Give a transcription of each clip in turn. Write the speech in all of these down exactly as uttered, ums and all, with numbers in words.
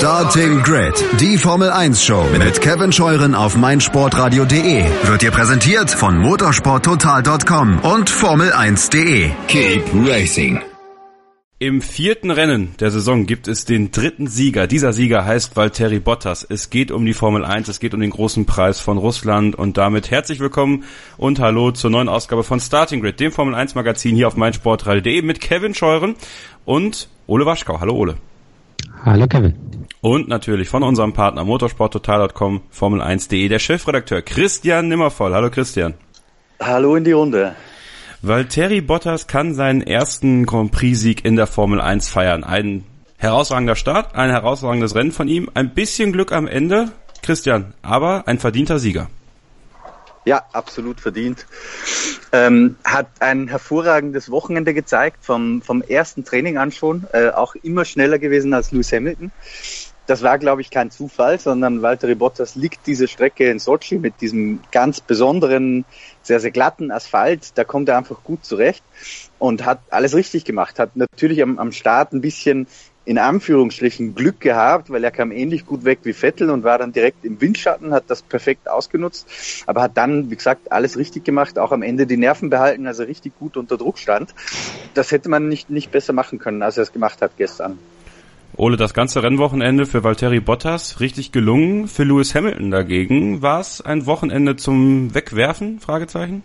Starting Grid, die Formel eins Show mit Kevin Scheuren auf meinsportradio punkt de wird dir präsentiert von motorsporttotal punkt com und formel eins punkt de. Keep racing. Im vierten Rennen der Saison gibt es den dritten Sieger. Dieser Sieger heißt Valtteri Bottas. Es geht um die Formel eins, es geht um den großen Preis von Russland und damit herzlich willkommen und hallo zur neuen Ausgabe von Starting Grid, dem Formel eins Magazin hier auf meinsportradio punkt de mit Kevin Scheuren und Ole Waschkau. Hallo Ole. Hallo Kevin. Und natürlich von unserem Partner motorsporttotal punkt com, formel eins punkt de, der Chefredakteur Christian Nimmervoll. Hallo Christian. Hallo in die Runde. Valtteri Bottas kann seinen ersten Grand Prix-Sieg in der Formel eins feiern. Ein herausragender Start, ein herausragendes Rennen von ihm, ein bisschen Glück am Ende, Christian, aber ein verdienter Sieger. Ja, absolut verdient. Ähm, hat ein hervorragendes Wochenende gezeigt, vom, vom ersten Training an schon, äh, auch immer schneller gewesen als Lewis Hamilton. Das war, glaube ich, kein Zufall, sondern Valtteri Bottas liegt diese Strecke in Sochi mit diesem ganz besonderen, sehr, sehr glatten Asphalt. Da kommt er einfach gut zurecht und hat alles richtig gemacht. Hat natürlich am, am Start ein bisschen in Anführungsstrichen Glück gehabt, weil er kam ähnlich gut weg wie Vettel und war dann direkt im Windschatten, hat das perfekt ausgenutzt, aber hat dann, wie gesagt, alles richtig gemacht, auch am Ende die Nerven behalten, als er richtig gut unter Druck stand. Das hätte man nicht, nicht besser machen können, als er es gemacht hat gestern. Ole, das ganze Rennwochenende für Valtteri Bottas richtig gelungen. Für Lewis Hamilton dagegen war es ein Wochenende zum Wegwerfen? Fragezeichen.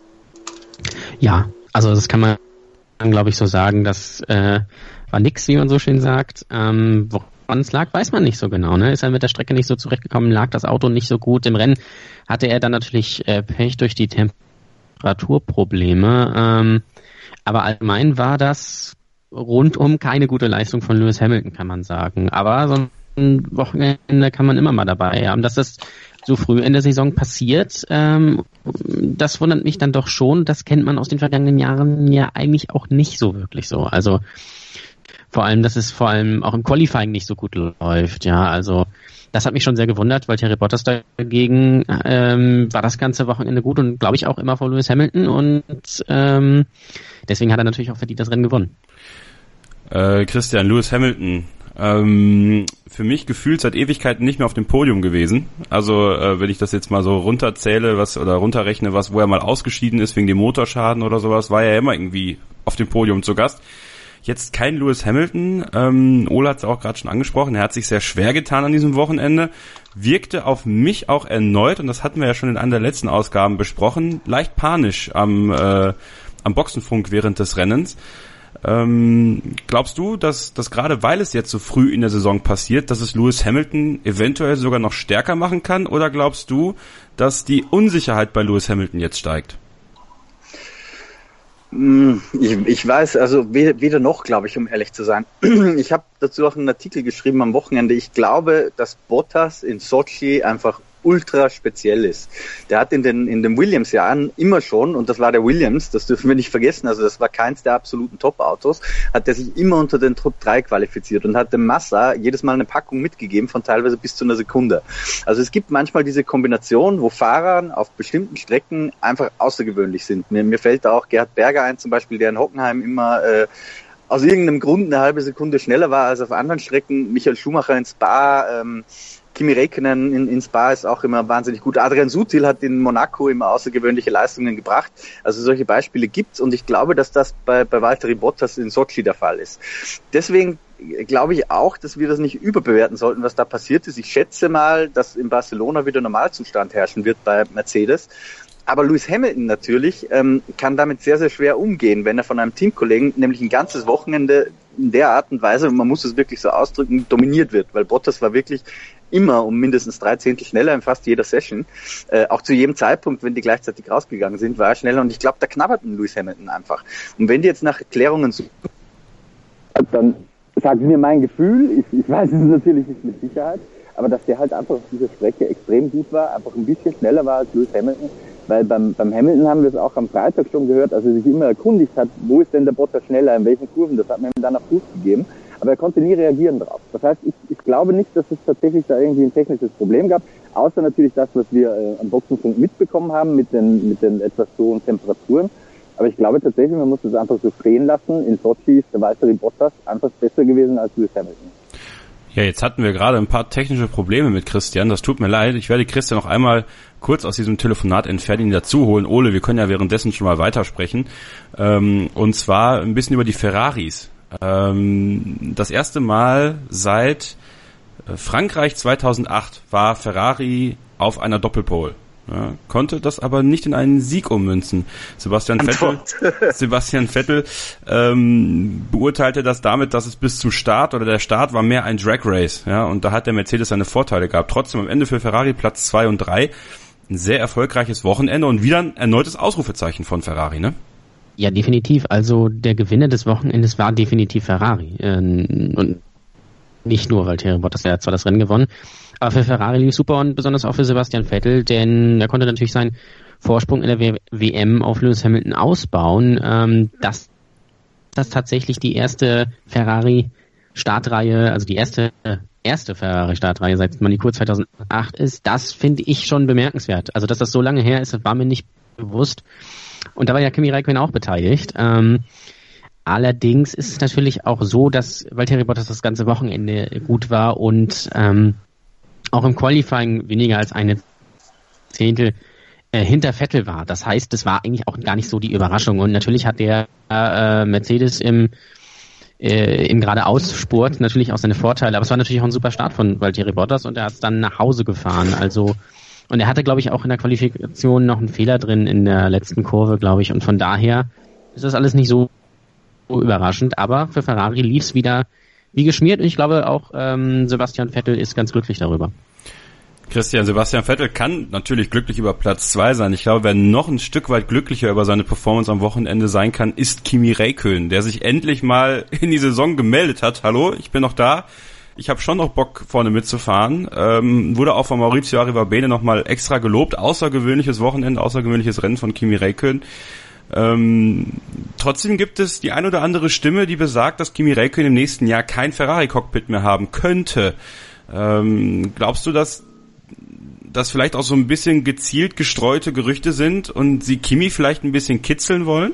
Ja, also das kann man, glaube ich, so sagen. Das äh, war nix, wie man so schön sagt. Ähm, woran es lag, weiß man nicht so genau. Ne? Ist er mit der Strecke nicht so zurechtgekommen, lag das Auto nicht so gut. Im Rennen hatte er dann natürlich äh, Pech durch die Temperaturprobleme. Ähm, aber allgemein war das rundum keine gute Leistung von Lewis Hamilton, kann man sagen. Aber so ein Wochenende kann man immer mal dabei haben. Dass das so früh in der Saison passiert, ähm, das wundert mich dann doch schon. Das kennt man aus den vergangenen Jahren ja eigentlich auch nicht so wirklich so. Also vor allem, dass es vor allem auch im Qualifying nicht so gut läuft. Ja, also das hat mich schon sehr gewundert, weil Valtteri Bottas dagegen ähm, war das ganze Wochenende gut und glaube ich auch immer vor Lewis Hamilton und ähm, deswegen hat er natürlich auch verdient das Rennen gewonnen. Äh, Christian, Lewis Hamilton, ähm, für mich gefühlt seit Ewigkeiten nicht mehr auf dem Podium gewesen. Also äh, wenn ich das jetzt mal so runterzähle, was oder runterrechne, was wo er mal ausgeschieden ist wegen dem Motorschaden oder sowas, war er immer irgendwie auf dem Podium zu Gast. Jetzt kein Lewis Hamilton. Ähm, Ole hat es auch gerade schon angesprochen. Er hat sich sehr schwer getan an diesem Wochenende. Wirkte auf mich auch erneut, und das hatten wir ja schon in einer der letzten Ausgaben besprochen, leicht panisch am, äh, am Boxenfunk während des Rennens. Ähm, glaubst du, dass, dass gerade weil es jetzt so früh in der Saison passiert, dass es Lewis Hamilton eventuell sogar noch stärker machen kann? Oder glaubst du, dass die Unsicherheit bei Lewis Hamilton jetzt steigt? Ich, ich weiß, also weder, weder noch, glaube ich, um ehrlich zu sein. Ich habe dazu auch einen Artikel geschrieben am Wochenende. Ich glaube, dass Bottas in Sochi einfach ultra speziell ist. Der hat in den in den Williams-Jahren immer schon, und das war der Williams, das dürfen wir nicht vergessen, also das war keins der absoluten Top-Autos, hat er sich immer unter den Top drei qualifiziert und hat dem Massa jedes Mal eine Packung mitgegeben von teilweise bis zu einer Sekunde. Also es gibt manchmal diese Kombination, wo Fahrer auf bestimmten Strecken einfach außergewöhnlich sind. Mir, mir fällt da auch Gerhard Berger ein, zum Beispiel, der in Hockenheim immer äh, aus irgendeinem Grund eine halbe Sekunde schneller war als auf anderen Strecken. Michael Schumacher in Spa, ähm, Kimi Räikkönen in, in Spa ist auch immer wahnsinnig gut. Adrian Sutil hat in Monaco immer außergewöhnliche Leistungen gebracht. Also solche Beispiele gibt's und ich glaube, dass das bei, bei Valtteri Bottas in Sochi der Fall ist. Deswegen glaube ich auch, dass wir das nicht überbewerten sollten, was da passiert ist. Ich schätze mal, dass in Barcelona wieder Normalzustand herrschen wird bei Mercedes. Aber Lewis Hamilton natürlich ähm, kann damit sehr, sehr schwer umgehen, wenn er von einem Teamkollegen nämlich ein ganzes Wochenende in der Art und Weise, und man muss es wirklich so ausdrücken, dominiert wird. Weil Bottas war wirklich immer um mindestens drei Zehntel schneller in fast jeder Session. Äh, auch zu jedem Zeitpunkt, wenn die gleichzeitig rausgegangen sind, war er schneller. Und ich glaube, da knabbert ein Lewis Hamilton einfach. Und wenn die jetzt nach Erklärungen suchen, dann sagt mir mein Gefühl, ich, ich weiß es natürlich nicht mit Sicherheit, aber dass der halt einfach auf dieser Strecke extrem gut war, einfach ein bisschen schneller war als Lewis Hamilton. Weil beim, beim Hamilton haben wir es auch am Freitag schon gehört, als er sich immer erkundigt hat, wo ist denn der Bottas schneller, in welchen Kurven, das hat man ihm dann auf Fuß gegeben. Aber er konnte nie reagieren drauf. Das heißt, ich, ich glaube nicht, dass es tatsächlich da irgendwie ein technisches Problem gab, außer natürlich das, was wir äh, am Boxenfunk mitbekommen haben mit den, mit den etwas so hohen Temperaturen. Aber ich glaube tatsächlich, man muss es einfach so stehen lassen. In Sochi ist der Valtteri Bottas einfach besser gewesen als Lewis Hamilton. Ja, jetzt hatten wir gerade ein paar technische Probleme mit Christian, das tut mir leid. Ich werde Christian noch einmal kurz aus diesem Telefonat entfernen, ihn dazu holen. Ole, wir können ja währenddessen schon mal weitersprechen. Ähm, und zwar ein bisschen über die Ferraris. Ähm, das erste Mal seit Frankreich zweitausendacht war Ferrari auf einer Doppelpole. Ja, konnte das aber nicht in einen Sieg ummünzen. Sebastian Vettel, Sebastian Vettel ähm, beurteilte das damit, dass es bis zum Start oder der Start war mehr ein Drag Race. Ja, und da hat der Mercedes seine Vorteile gehabt. Trotzdem am Ende für Ferrari Platz zwei und drei. Ein sehr erfolgreiches Wochenende und wieder ein erneutes Ausrufezeichen von Ferrari, ne? Ja, definitiv. Also der Gewinner des Wochenendes war definitiv Ferrari. Ähm, und nicht nur, weil Valtteri Bottas, der hat zwar das Rennen gewonnen, aber für Ferrari lief super und besonders auch für Sebastian Vettel, denn er konnte natürlich seinen Vorsprung in der W M auf Lewis Hamilton ausbauen. Ähm, dass das tatsächlich die erste Ferrari-Startreihe, also die erste erste Ferrari-Startreihe seit Monaco zweitausendacht ist, das finde ich schon bemerkenswert. Also dass das so lange her ist, war mir nicht bewusst. Und da war ja Kimi Räikkönen auch beteiligt. Ähm, allerdings ist es natürlich auch so, dass Valtteri Bottas das ganze Wochenende gut war und ähm, auch im Qualifying weniger als eine Zehntel äh, hinter Vettel war. Das heißt, das war eigentlich auch gar nicht so die Überraschung. Und natürlich hat der äh, Mercedes im, äh, im Geradeausspurt natürlich auch seine Vorteile. Aber es war natürlich auch ein super Start von Valtteri Bottas und er hat es dann nach Hause gefahren. Also und er hatte, glaube ich, auch in der Qualifikation noch einen Fehler drin in der letzten Kurve, glaube ich. Und von daher ist das alles nicht so überraschend. Aber für Ferrari lief es wieder wie geschmiert. Und ich glaube auch ähm, Sebastian Vettel ist ganz glücklich darüber. Christian, Sebastian Vettel kann natürlich glücklich über Platz zwei sein. Ich glaube, wer noch ein Stück weit glücklicher über seine Performance am Wochenende sein kann, ist Kimi Räikkönen, der sich endlich mal in die Saison gemeldet hat. Hallo, ich bin noch da. Ich habe schon noch Bock, vorne mitzufahren. Ähm, wurde auch von Maurizio Arrivabene nochmal extra gelobt. Außergewöhnliches Wochenende, außergewöhnliches Rennen von Kimi Räikkönen. Ähm, trotzdem gibt es die ein oder andere Stimme, die besagt, dass Kimi Räikkönen im nächsten Jahr kein Ferrari-Cockpit mehr haben könnte. Ähm, glaubst du, dass das vielleicht auch so ein bisschen gezielt gestreute Gerüchte sind und sie Kimi vielleicht ein bisschen kitzeln wollen?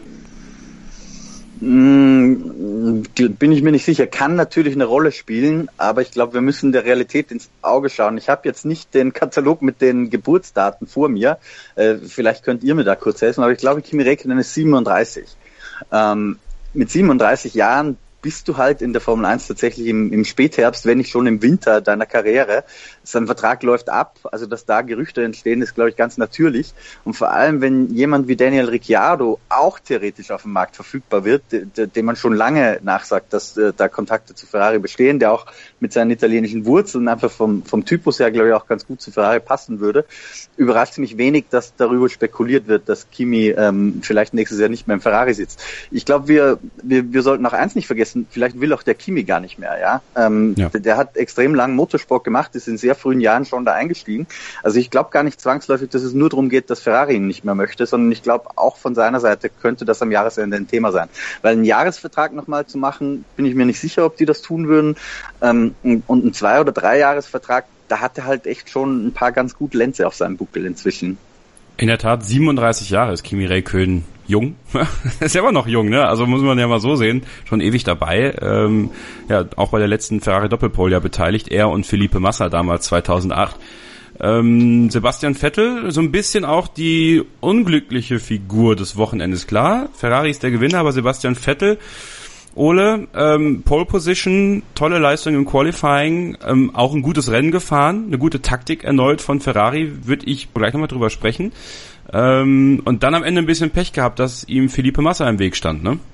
Bin ich mir nicht sicher. Kann natürlich eine Rolle spielen, aber ich glaube, wir müssen der Realität ins Auge schauen. Ich habe jetzt nicht den Katalog mit den Geburtsdaten vor mir. Äh, vielleicht könnt ihr mir da kurz helfen, aber ich glaube, Kimi Räikkönen ist siebenunddreißig. Ähm, mit siebenunddreißig Jahren bist du halt in der Formel eins tatsächlich im, im Spätherbst, wenn nicht schon im Winter deiner Karriere. Sein Vertrag läuft ab, also dass da Gerüchte entstehen, ist, glaube ich, ganz natürlich. Und vor allem, wenn jemand wie Daniel Ricciardo auch theoretisch auf dem Markt verfügbar wird, de, dem man schon lange nachsagt, dass äh, da Kontakte zu Ferrari bestehen, der auch mit seinen italienischen Wurzeln einfach vom, vom Typus her, glaube ich, auch ganz gut zu Ferrari passen würde, überrascht mich wenig, dass darüber spekuliert wird, dass Kimi ähm, vielleicht nächstes Jahr nicht mehr im Ferrari sitzt. Ich glaube, wir, wir, wir sollten auch eins nicht vergessen, vielleicht will auch der Kimi gar nicht mehr, ja. Ähm, ja. Der, der hat extrem lang Motorsport gemacht, ist in sehr frühen Jahren schon da eingestiegen. Also ich glaube gar nicht zwangsläufig, dass es nur darum geht, dass Ferrari ihn nicht mehr möchte, sondern ich glaube auch von seiner Seite könnte das am Jahresende ein Thema sein. Weil einen Jahresvertrag nochmal zu machen, bin ich mir nicht sicher, ob die das tun würden. Ähm, und ein Zwei- oder Drei-Jahresvertrag, da hat er halt echt schon ein paar ganz gute Lenze auf seinem Buckel inzwischen. In der Tat, siebenunddreißig Jahre ist Kimi Räikkönen jung. Ist ja immer noch jung, ne? Also muss man ja mal so sehen. Schon ewig dabei. Ähm, ja, auch bei der letzten Ferrari Doppelpole ja beteiligt. Er und Felipe Massa damals zweitausendacht. Ähm, Sebastian Vettel, so ein bisschen auch die unglückliche Figur des Wochenendes. Klar, Ferrari ist der Gewinner, aber Sebastian Vettel, Ole, ähm, Pole Position, tolle Leistung im Qualifying, ähm, auch ein gutes Rennen gefahren, eine gute Taktik erneut von Ferrari, würde ich gleich nochmal drüber sprechen. Ähm, und dann am Ende ein bisschen Pech gehabt, dass ihm Felipe Massa im Weg stand, ne?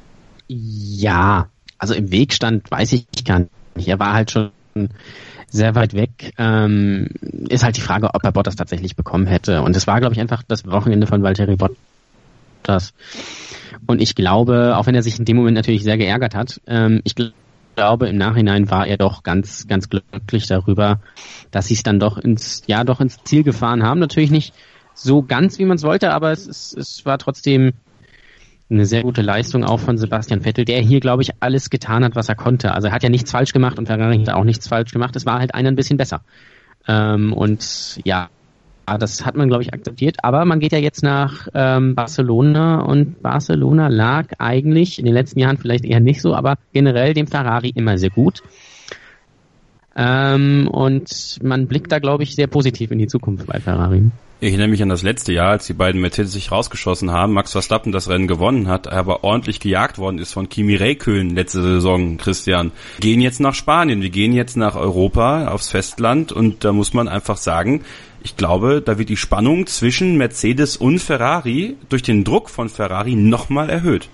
Ja, also im Weg stand, weiß ich gar nicht. Er war halt schon sehr weit weg. Ähm, ist halt die Frage, ob er Bottas tatsächlich bekommen hätte. Und es war, glaube ich, einfach das Wochenende von Valtteri Bottas. Und ich glaube, auch wenn er sich in dem Moment natürlich sehr geärgert hat, ähm, ich glaube, im Nachhinein war er doch ganz, ganz glücklich darüber, dass sie es dann doch ins, ja, doch ins Ziel gefahren haben. Natürlich nicht so ganz, wie man es wollte, aber es, es, es war trotzdem eine sehr gute Leistung auch von Sebastian Vettel, der hier, glaube ich, alles getan hat, was er konnte. Also er hat ja nichts falsch gemacht und Ferrari hat auch nichts falsch gemacht. Es war halt einer ein bisschen besser. Ähm, und ja, das hat man, glaube ich, akzeptiert. Aber man geht ja jetzt nach ähm, Barcelona und Barcelona lag eigentlich in den letzten Jahren vielleicht eher nicht so, aber generell dem Ferrari immer sehr gut. Ähm, und man blickt da, glaube ich, sehr positiv in die Zukunft bei Ferrari. Ich erinnere mich an das letzte Jahr, als die beiden Mercedes sich rausgeschossen haben, Max Verstappen das Rennen gewonnen hat, aber ordentlich gejagt worden ist von Kimi Räikkönen letzte Saison, Christian. Wir gehen jetzt nach Spanien, wir gehen jetzt nach Europa, aufs Festland, und da muss man einfach sagen, ich glaube, da wird die Spannung zwischen Mercedes und Ferrari durch den Druck von Ferrari nochmal erhöht.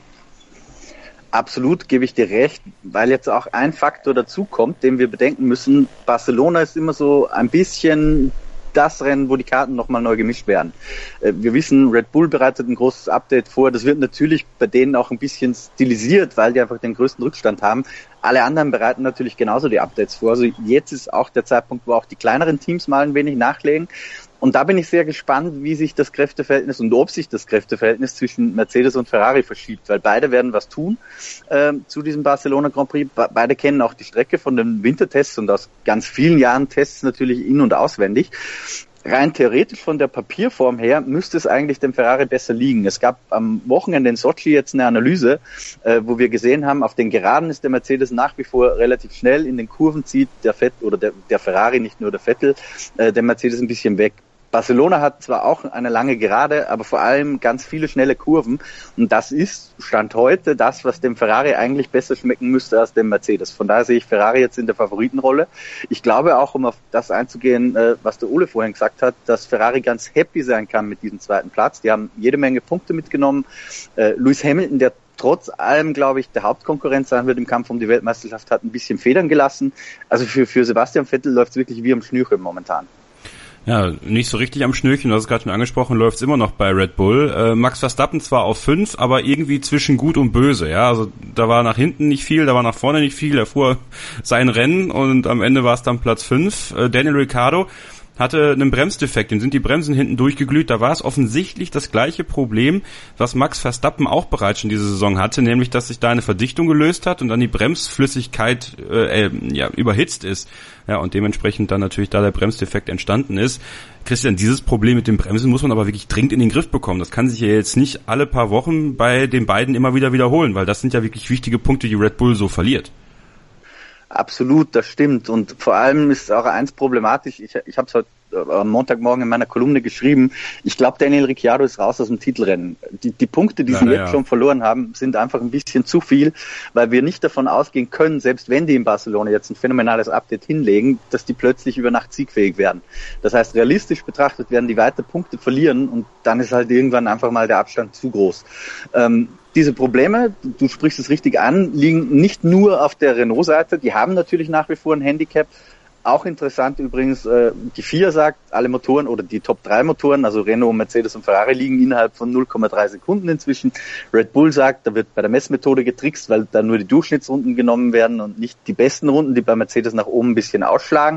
Absolut, gebe ich dir recht, weil jetzt auch ein Faktor dazu kommt, den wir bedenken müssen. Barcelona ist immer so ein bisschen das Rennen, wo die Karten nochmal neu gemischt werden. Wir wissen, Red Bull bereitet ein großes Update vor. Das wird natürlich bei denen auch ein bisschen stilisiert, weil die einfach den größten Rückstand haben. Alle anderen bereiten natürlich genauso die Updates vor. Also jetzt ist auch der Zeitpunkt, wo auch die kleineren Teams mal ein wenig nachlegen. Und da bin ich sehr gespannt, wie sich das Kräfteverhältnis und ob sich das Kräfteverhältnis zwischen Mercedes und Ferrari verschiebt, weil beide werden was tun äh, zu diesem Barcelona Grand Prix. Be- beide kennen auch die Strecke von den Wintertests und aus ganz vielen Jahren Tests natürlich in- und auswendig. Rein theoretisch von der Papierform her müsste es eigentlich dem Ferrari besser liegen. Es gab am Wochenende in Sochi jetzt eine Analyse, äh, wo wir gesehen haben, auf den Geraden ist der Mercedes nach wie vor relativ schnell, in den Kurven zieht der Fett oder der, der Ferrari, nicht nur der Vettel, äh, der Mercedes ein bisschen weg. Barcelona hat zwar auch eine lange Gerade, aber vor allem ganz viele schnelle Kurven. Und das ist, Stand heute, das, was dem Ferrari eigentlich besser schmecken müsste als dem Mercedes. Von daher sehe ich Ferrari jetzt in der Favoritenrolle. Ich glaube auch, um auf das einzugehen, was der Ole vorhin gesagt hat, dass Ferrari ganz happy sein kann mit diesem zweiten Platz. Die haben jede Menge Punkte mitgenommen. Lewis Hamilton, der trotz allem, glaube ich, der Hauptkonkurrent sein wird im Kampf um die Weltmeisterschaft, hat ein bisschen Federn gelassen. Also für, für Sebastian Vettel läuft es wirklich wie am Schnürchen momentan. Ja, nicht so richtig am Schnürchen, du hast es gerade schon angesprochen, läuft es immer noch bei Red Bull. Äh, Max Verstappen zwar auf fünf, aber irgendwie zwischen gut und böse, ja, also da war nach hinten nicht viel, da war nach vorne nicht viel, er fuhr sein Rennen und am Ende war es dann Platz fünf. Äh, Daniel Ricciardo hatte einen Bremsdefekt, dem sind die Bremsen hinten durchgeglüht, da war es offensichtlich das gleiche Problem, was Max Verstappen auch bereits schon diese Saison hatte, nämlich, dass sich da eine Verdichtung gelöst hat und dann die Bremsflüssigkeit äh, äh, ja, überhitzt ist, ja, und dementsprechend dann natürlich da der Bremsdefekt entstanden ist. Christian, dieses Problem mit den Bremsen muss man aber wirklich dringend in den Griff bekommen, das kann sich ja jetzt nicht alle paar Wochen bei den beiden immer wieder wiederholen, weil das sind ja wirklich wichtige Punkte, die Red Bull so verliert. Absolut, das stimmt. Und vor allem ist auch eins problematisch. Ich, ich habe es heute am Montagmorgen in meiner Kolumne geschrieben. Ich glaube, Daniel Ricciardo ist raus aus dem Titelrennen. Die, die Punkte, die ja, sie jetzt ja. schon verloren haben, sind einfach ein bisschen zu viel, weil wir nicht davon ausgehen können, selbst wenn die in Barcelona jetzt ein phänomenales Update hinlegen, dass die plötzlich über Nacht siegfähig werden. Das heißt, realistisch betrachtet werden die weiter Punkte verlieren und dann ist halt irgendwann einfach mal der Abstand zu groß. Ähm, Diese Probleme, du sprichst es richtig an, liegen nicht nur auf der Renault-Seite, die haben natürlich nach wie vor ein Handicap. Auch interessant übrigens, die F I A sagt, alle Motoren oder die Top drei Motoren, also Renault, Mercedes und Ferrari, liegen innerhalb von null Komma drei Sekunden inzwischen. Red Bull sagt, da wird bei der Messmethode getrickst, weil da nur die Durchschnittsrunden genommen werden und nicht die besten Runden, die bei Mercedes nach oben ein bisschen ausschlagen.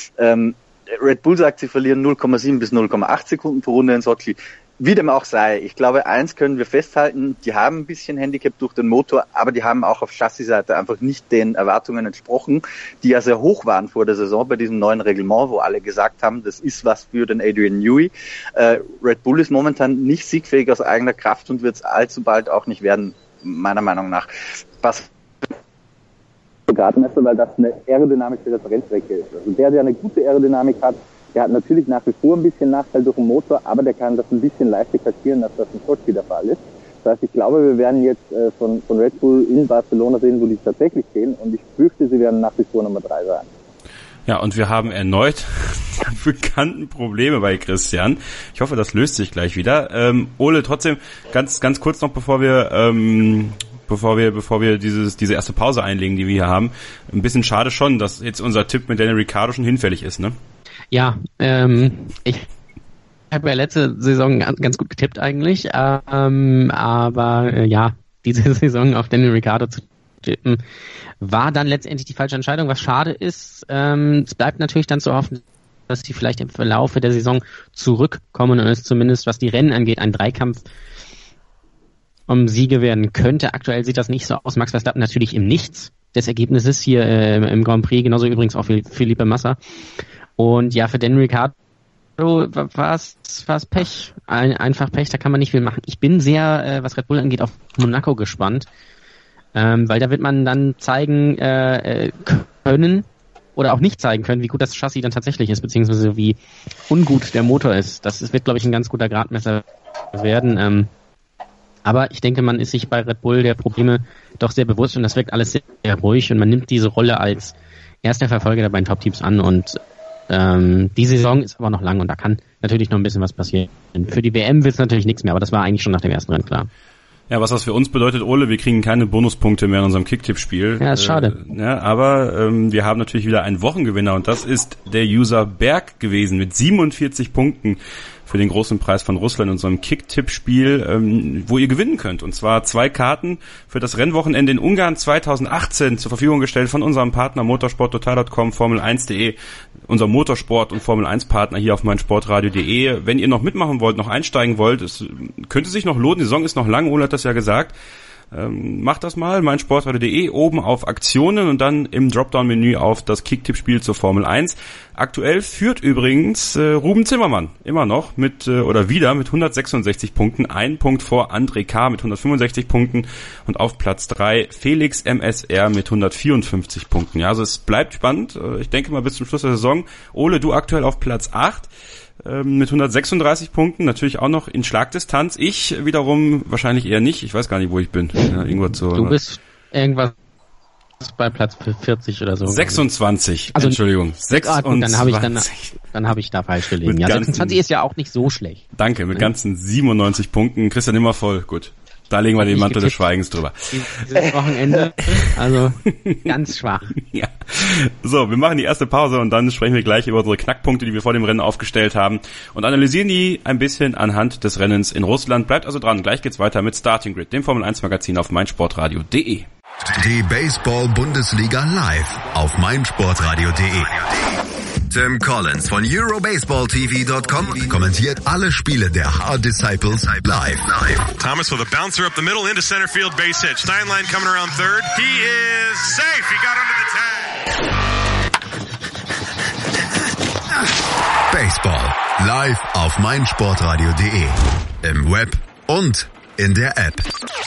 Red Bull sagt, sie verlieren null Komma sieben bis null Komma acht Sekunden pro Runde in Sochi. Wie dem auch sei, ich glaube, eins können wir festhalten, die haben ein bisschen Handicap durch den Motor, aber die haben auch auf Chassisseite einfach nicht den Erwartungen entsprochen, die ja sehr hoch waren vor der Saison bei diesem neuen Reglement, wo alle gesagt haben, das ist was für den Adrian Newey. Äh, Red Bull ist momentan nicht siegfähig aus eigener Kraft und wird es allzu bald auch nicht werden, meiner Meinung nach. Was Gradmesser, weil das eine aerodynamische Referenzstrecke ist. Also der, der eine gute Aerodynamik hat, der hat natürlich nach wie vor ein bisschen Nachteil durch den Motor, aber der kann das ein bisschen leichter kaschieren, als das in Sochi der Fall ist. Das heißt, ich glaube, wir werden jetzt äh, von, von Red Bull in Barcelona sehen, wo die tatsächlich stehen, und ich fürchte, sie werden nach wie vor Nummer drei sein. Ja, und wir haben erneut die bekannten Probleme bei Christian. Ich hoffe, das löst sich gleich wieder. Ähm, Ole, trotzdem ganz ganz kurz noch, bevor wir ähm, bevor wir bevor wir dieses diese erste Pause einlegen, die wir hier haben. Ein bisschen schade schon, dass jetzt unser Tipp mit Daniel Ricciardo schon hinfällig ist, ne? Ja, ähm, ich habe ja letzte Saison ganz gut getippt eigentlich, ähm, aber äh, ja, diese Saison auf Daniel Ricciardo zu tippen, war dann letztendlich die falsche Entscheidung, was schade ist. Ähm, es bleibt natürlich dann zu hoffen, dass sie vielleicht im Verlaufe der Saison zurückkommen und es zumindest, was die Rennen angeht, ein Dreikampf um Siege werden könnte. Aktuell sieht das nicht so aus. Max Verstappen natürlich im Nichts des Ergebnisses hier äh, im Grand Prix, genauso übrigens auch für Felipe Massa. Und ja, für Daniel Ricciardo war es Pech, Ein, einfach Pech, da kann man nicht viel machen. Ich bin sehr, äh, was Red Bull angeht, auf Monaco gespannt, ähm, weil da wird man dann zeigen äh, können, oder auch nicht zeigen können, wie gut das Chassis dann tatsächlich ist, beziehungsweise wie ungut der Motor ist. Das wird, glaube ich, ein ganz guter Gradmesser werden. Ähm, aber ich denke, man ist sich bei Red Bull der Probleme doch sehr bewusst und das wirkt alles sehr, sehr ruhig und man nimmt diese Rolle als erster Verfolger der beiden Top-Teams an und ähm, die Saison ist aber noch lang und da kann natürlich noch ein bisschen was passieren. Für die W M wird es natürlich nichts mehr, aber das war eigentlich schon nach dem ersten Rennen klar. Ja, was das für uns bedeutet, Ole, wir kriegen keine Bonuspunkte mehr in unserem Kicktipp-Spiel. Ja, ist schade. Äh, ja, aber ähm, wir haben natürlich wieder einen Wochengewinner und das ist der User Berg gewesen mit siebenundvierzig Punkten für den großen Preis von Russland in unserem Kick-Tipp-Spiel, ähm, wo ihr gewinnen könnt. Und zwar zwei Karten für das Rennwochenende in Ungarn zweitausendachtzehn zur Verfügung gestellt von unserem Partner motorsport total punkt com, Formel eins punkt de, unser Motorsport- und Formel eins Partner hier auf meinsportradio punkt de. Wenn ihr noch mitmachen wollt, noch einsteigen wollt, es könnte sich noch lohnen, die Saison ist noch lang, Ole hat das ja gesagt. Ähm, macht das mal, meinsportradio punkt de, oben auf Aktionen und dann im Dropdown-Menü auf das Kicktipp-Spiel zur Formel eins. Aktuell führt übrigens äh, Ruben Zimmermann immer noch mit, äh, oder wieder mit hundertsechsundsechzig Punkten, ein Punkt vor André K. mit hundertfünfundsechzig Punkten und auf Platz drei Felix M S R mit hundertvierundfünfzig Punkten. Ja, also es bleibt spannend, äh, ich denke mal bis zum Schluss der Saison. Ole, du aktuell auf Platz acht. Mit hundertsechsunddreißig Punkten, natürlich auch noch in Schlagdistanz. Ich wiederum wahrscheinlich eher nicht. Ich weiß gar nicht, wo ich bin. Ja, irgendwo zu, du bist irgendwas bei Platz vierzig oder so. sechsundzwanzig, also, Entschuldigung. sechsundzwanzig. Ah, gut, dann habe ich dann, dann habe ich da falsch gelegen. Ja, sechsundzwanzig ist ja auch nicht so schlecht. Danke, mit ganzen siebenundneunzig Punkten. Christian immer voll. Gut. Da legen wir den Mantel des Schweigens drüber. Dieses Wochenende, also ganz schwach. Ja. So, wir machen die erste Pause und dann sprechen wir gleich über unsere Knackpunkte, die wir vor dem Rennen aufgestellt haben und analysieren die ein bisschen anhand des Rennens in Russland. Bleibt also dran, gleich geht's weiter mit Starting Grid, dem Formel eins Magazin auf meinsportradio punkt de. Die Baseball-Bundesliga live auf meinsportradio punkt de. Tim Collins von Eurobaseball T V Punkt com kommentiert alle Spiele der Hard Disciples live. Thomas with a bouncer up the middle into center field, base hit. Steinlein coming around third. He is safe. He got under the tag. Baseball live auf meinsportradio punkt de. Im Web und in der App.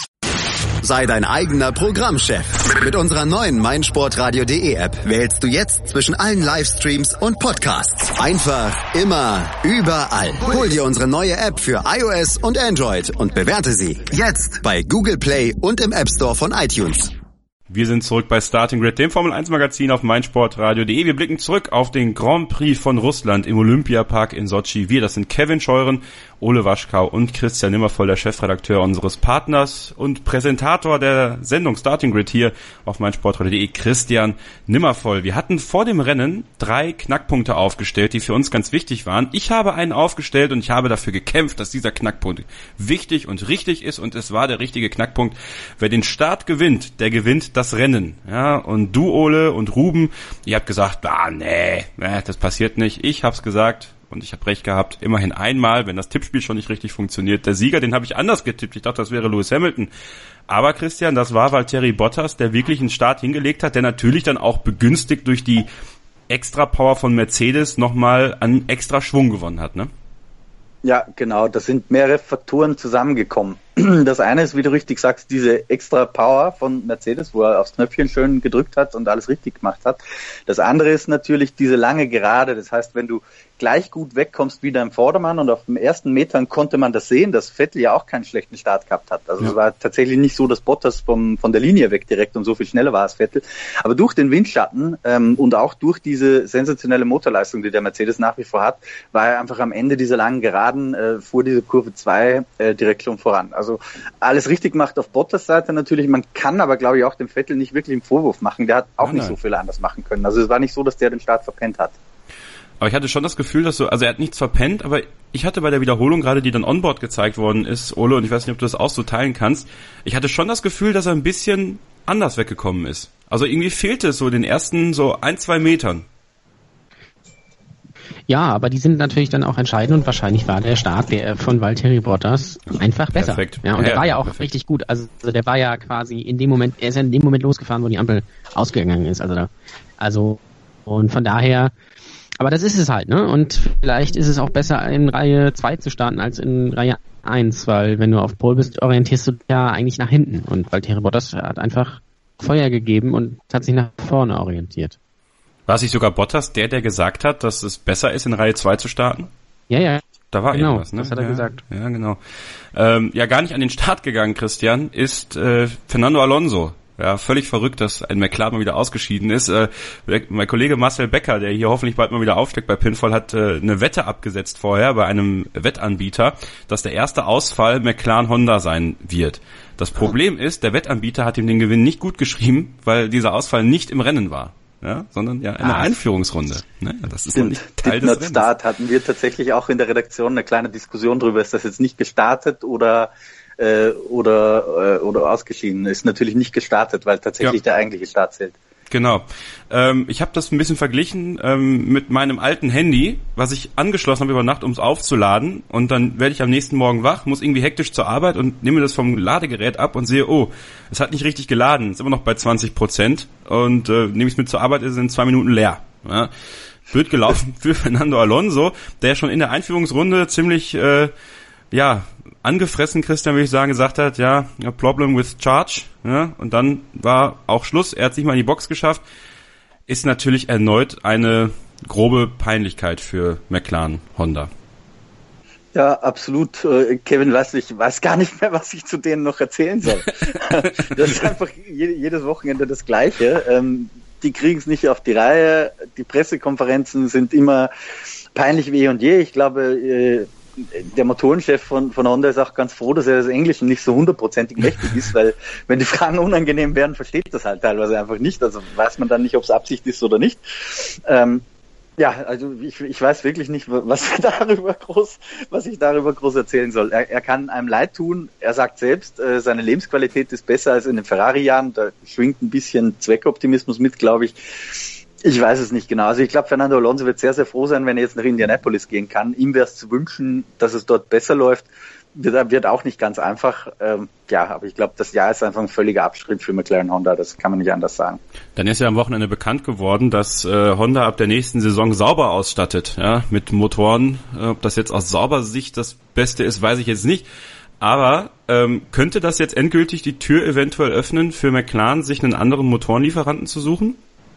Sei dein eigener Programmchef. Mit unserer neuen meinsportradio punkt de App wählst du jetzt zwischen allen Livestreams und Podcasts. Einfach, immer, überall. Hol dir unsere neue App für iOS und Android und bewerte sie jetzt bei Google Play und im App Store von iTunes. Wir sind zurück bei Starting Grid, dem Formel eins Magazin auf meinsportradio punkt de. Wir blicken zurück auf den Grand Prix von Russland im Olympiapark in Sotschi. Wir, das sind Kevin Scheuren, Ole Waschkau und Christian Nimmervoll, der Chefredakteur unseres Partners und Präsentator der Sendung Starting Grid hier auf meinsportradio punkt de, Christian Nimmervoll. Wir hatten vor dem Rennen drei Knackpunkte aufgestellt, die für uns ganz wichtig waren. Ich habe einen aufgestellt und ich habe dafür gekämpft, dass dieser Knackpunkt wichtig und richtig ist und es war der richtige Knackpunkt. Wer den Start gewinnt, der gewinnt das Rennen. Ja, und du, Ole und Ruben, ihr habt gesagt, ah, nee, nee, das passiert nicht. Ich hab's gesagt. Und ich habe recht gehabt, immerhin einmal, wenn das Tippspiel schon nicht richtig funktioniert. Der Sieger, den habe ich anders getippt. Ich dachte, das wäre Lewis Hamilton. Aber Christian, das war Valtteri Bottas, der wirklich einen Start hingelegt hat, der natürlich dann auch begünstigt durch die Extra-Power von Mercedes nochmal an extra Schwung gewonnen hat, ne? Ja, genau. Da sind mehrere Faktoren zusammengekommen. Das eine ist, wie du richtig sagst, diese extra Power von Mercedes, wo er aufs Knöpfchen schön gedrückt hat und alles richtig gemacht hat. Das andere ist natürlich diese lange Gerade. Das heißt, wenn du gleich gut wegkommst wie dein Vordermann und auf den ersten Metern konnte man das sehen, dass Vettel ja auch keinen schlechten Start gehabt hat. Also ja. Es war tatsächlich nicht so, dass Bottas vom, von der Linie weg direkt und so viel schneller war als Vettel. Aber durch den Windschatten ähm, und auch durch diese sensationelle Motorleistung, die der Mercedes nach wie vor hat, war er einfach am Ende dieser langen Geraden äh, vor dieser Kurve zwei äh, direkt schon voran. Also alles richtig gemacht auf Bottas Seite natürlich. Man kann aber, glaube ich, auch dem Vettel nicht wirklich einen Vorwurf machen. Der hat auch nein, nicht nein. so viel anders machen können. Also es war nicht so, dass der den Start verpennt hat. Aber ich hatte schon das Gefühl, dass so, also er hat nichts verpennt, aber ich hatte bei der Wiederholung gerade, die dann onboard gezeigt worden ist, Ole, und ich weiß nicht, ob du das auch so teilen kannst, ich hatte schon das Gefühl, dass er ein bisschen anders weggekommen ist. Also irgendwie fehlte es so den ersten so ein, zwei Metern. Ja, aber die sind natürlich dann auch entscheidend und wahrscheinlich war der Start der von Valtteri Bottas einfach besser. Perfekt. Ja, und ja, der war ja auch perfekt. richtig gut. Also der war ja quasi in dem Moment, er ist ja in dem Moment losgefahren, wo die Ampel ausgegangen ist. Also da, also und von daher, aber das ist es halt, ne? Und vielleicht ist es auch besser, in Reihe zwei zu starten als in Reihe eins, weil wenn du auf Pole bist, orientierst du ja eigentlich nach hinten. Und Valtteri Bottas hat einfach Feuer gegeben und hat sich nach vorne orientiert. War es nicht sogar Bottas, der, der gesagt hat, dass es besser ist, in Reihe zwei zu starten? Ja, ja. Da war genau, irgendwas, ne? Das hat er ja, gesagt. Ja, genau. Ähm, ja, gar nicht an den Start gegangen, Christian, ist äh, Fernando Alonso. Ja, völlig verrückt, dass ein McLaren mal wieder ausgeschieden ist. Äh, mein Kollege Marcel Becker, der hier hoffentlich bald mal wieder aufsteckt bei Pinfall, hat äh, eine Wette abgesetzt vorher bei einem Wettanbieter, dass der erste Ausfall McLaren Honda sein wird. Das Problem ist, der Wettanbieter hat ihm den Gewinn nicht gut geschrieben, weil dieser Ausfall nicht im Rennen war. Ja, sondern ja eine ah, Einführungsrunde. Ne? Das ist noch nicht Teil des Rennens. Start hatten wir tatsächlich auch in der Redaktion eine kleine Diskussion drüber, ist das jetzt nicht gestartet oder äh, oder äh, oder ausgeschieden? Ist natürlich nicht gestartet, weil tatsächlich ja. der eigentliche Start zählt. Genau. Ähm, ich habe das ein bisschen verglichen ähm, mit meinem alten Handy, was ich angeschlossen habe über Nacht, um es aufzuladen. Und dann werde ich am nächsten Morgen wach, muss irgendwie hektisch zur Arbeit und nehme das vom Ladegerät ab und sehe, oh, es hat nicht richtig geladen, ist immer noch bei zwanzig Prozent. Und äh, nehme ich es mit zur Arbeit, ist es in zwei Minuten leer. Ja. Blöd gelaufen für Fernando Alonso, der schon in der Einführungsrunde ziemlich äh, ja angefressen, Christian, würde ich sagen, gesagt hat, ja, a problem with charge, ja, und dann war auch Schluss, er hat sich mal in die Box geschafft, ist natürlich erneut eine grobe Peinlichkeit für McLaren Honda. Ja, absolut. Kevin, weißt du, ich weiß gar nicht mehr, was ich zu denen noch erzählen soll. Das ist einfach jedes Wochenende das Gleiche. Die kriegen es nicht auf die Reihe, die Pressekonferenzen sind immer peinlich wie eh und je. Ich glaube, der Motorenchef von, von Honda ist auch ganz froh, dass er das Englische nicht so hundertprozentig mächtig ist, weil wenn die Fragen unangenehm werden, versteht das halt teilweise einfach nicht. Also weiß man dann nicht, ob es Absicht ist oder nicht. Ähm, ja, also ich, ich weiß wirklich nicht, was ich darüber groß, was ich darüber groß erzählen soll. Er, er kann einem leid tun. Er sagt selbst, äh, seine Lebensqualität ist besser als in den Ferrari-Jahren. Da schwingt ein bisschen Zweckoptimismus mit, glaube ich. Ich weiß es nicht genau. Also ich glaube, Fernando Alonso wird sehr, sehr froh sein, wenn er jetzt nach Indianapolis gehen kann. Ihm wäre es zu wünschen, dass es dort besser läuft. Wird, wird auch nicht ganz einfach. Ähm, ja, aber ich glaube, das Jahr ist einfach ein völliger Abschritt für McLaren Honda. Das kann man nicht anders sagen. Dann ist ja am Wochenende bekannt geworden, dass äh, Honda ab der nächsten Saison sauber ausstattet, ja, mit Motoren. Ob das jetzt aus sauber Sicht das Beste ist, weiß ich jetzt nicht. Aber ähm, könnte das jetzt endgültig die Tür eventuell öffnen für McLaren, sich einen anderen Motorenlieferanten zu suchen?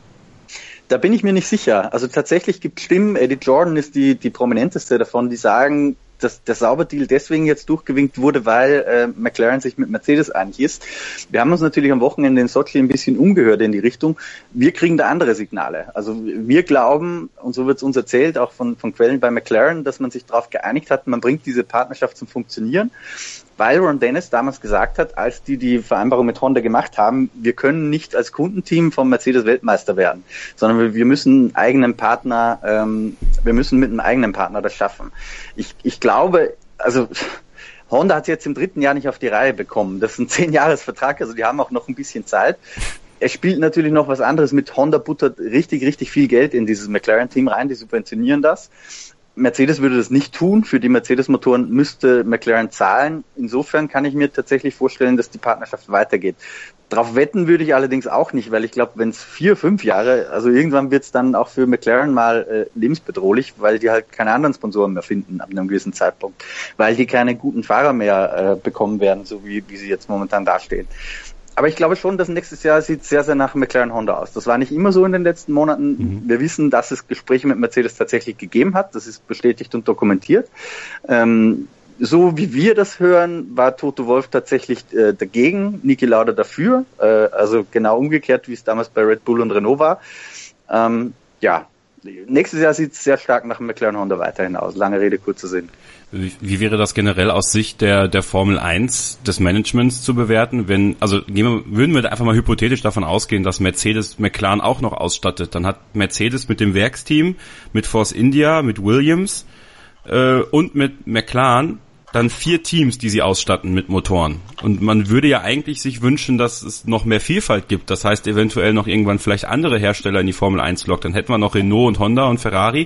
Da bin ich mir nicht sicher. Also tatsächlich gibt es Stimmen, Eddie Jordan ist die, die prominenteste davon, die sagen, dass der Sauberdeal deswegen jetzt durchgewinkt wurde, weil äh, McLaren sich mit Mercedes einig ist. Wir haben uns natürlich am Wochenende in Sochi ein bisschen umgehört in die Richtung. Wir kriegen da andere Signale. Also wir glauben, und so wird es uns erzählt, auch von, von Quellen bei McLaren, dass man sich darauf geeinigt hat, man bringt diese Partnerschaft zum Funktionieren. Weil Ron Dennis damals gesagt hat, als die die Vereinbarung mit Honda gemacht haben, wir können nicht als Kundenteam vom Mercedes Weltmeister werden, sondern wir müssen einen eigenen Partner, ähm, wir müssen mit einem eigenen Partner das schaffen. Ich, ich glaube, also Honda hat es jetzt im dritten Jahr nicht auf die Reihe bekommen. Das ist ein zehn-Jahres-Vertrag, also die haben auch noch ein bisschen Zeit. Es spielt natürlich noch was anderes mit. Honda buttert richtig, richtig viel Geld in dieses McLaren-Team rein, die subventionieren das. Mercedes würde das nicht tun. Für die Mercedes-Motoren müsste McLaren zahlen. Insofern kann ich mir tatsächlich vorstellen, dass die Partnerschaft weitergeht. Darauf wetten würde ich allerdings auch nicht, weil ich glaube, wenn es vier, fünf Jahre, also irgendwann wird es dann auch für McLaren mal äh, lebensbedrohlich, weil die halt keine anderen Sponsoren mehr finden ab einem gewissen Zeitpunkt, weil die keine guten Fahrer mehr äh, bekommen werden, so wie, wie sie jetzt momentan dastehen. Aber ich glaube schon, dass nächstes Jahr sieht sehr, sehr nach McLaren Honda aus. Das war nicht immer so in den letzten Monaten. Mhm. Wir wissen, dass es Gespräche mit Mercedes tatsächlich gegeben hat. Das ist bestätigt und dokumentiert. Ähm, so wie wir das hören, war Toto Wolff tatsächlich äh, dagegen, Niki Lauda dafür. Äh, also genau umgekehrt, wie es damals bei Red Bull und Renault war. Ähm, ja, nächstes Jahr sieht es sehr stark nach McLaren Honda weiterhin aus. Lange Rede, kurzer Sinn. Wie, wie wäre das generell aus Sicht der der Formel eins des Managements zu bewerten, wenn, also gehen wir, würden wir einfach mal hypothetisch davon ausgehen, dass Mercedes McLaren auch noch ausstattet, dann hat Mercedes mit dem Werksteam, mit Force India, mit Williams äh, und mit McLaren dann vier Teams, die sie ausstatten mit Motoren. Und man würde ja eigentlich sich wünschen, dass es noch mehr Vielfalt gibt. Das heißt, eventuell noch irgendwann vielleicht andere Hersteller in die Formel eins lockt. Dann hätten wir noch Renault und Honda und Ferrari.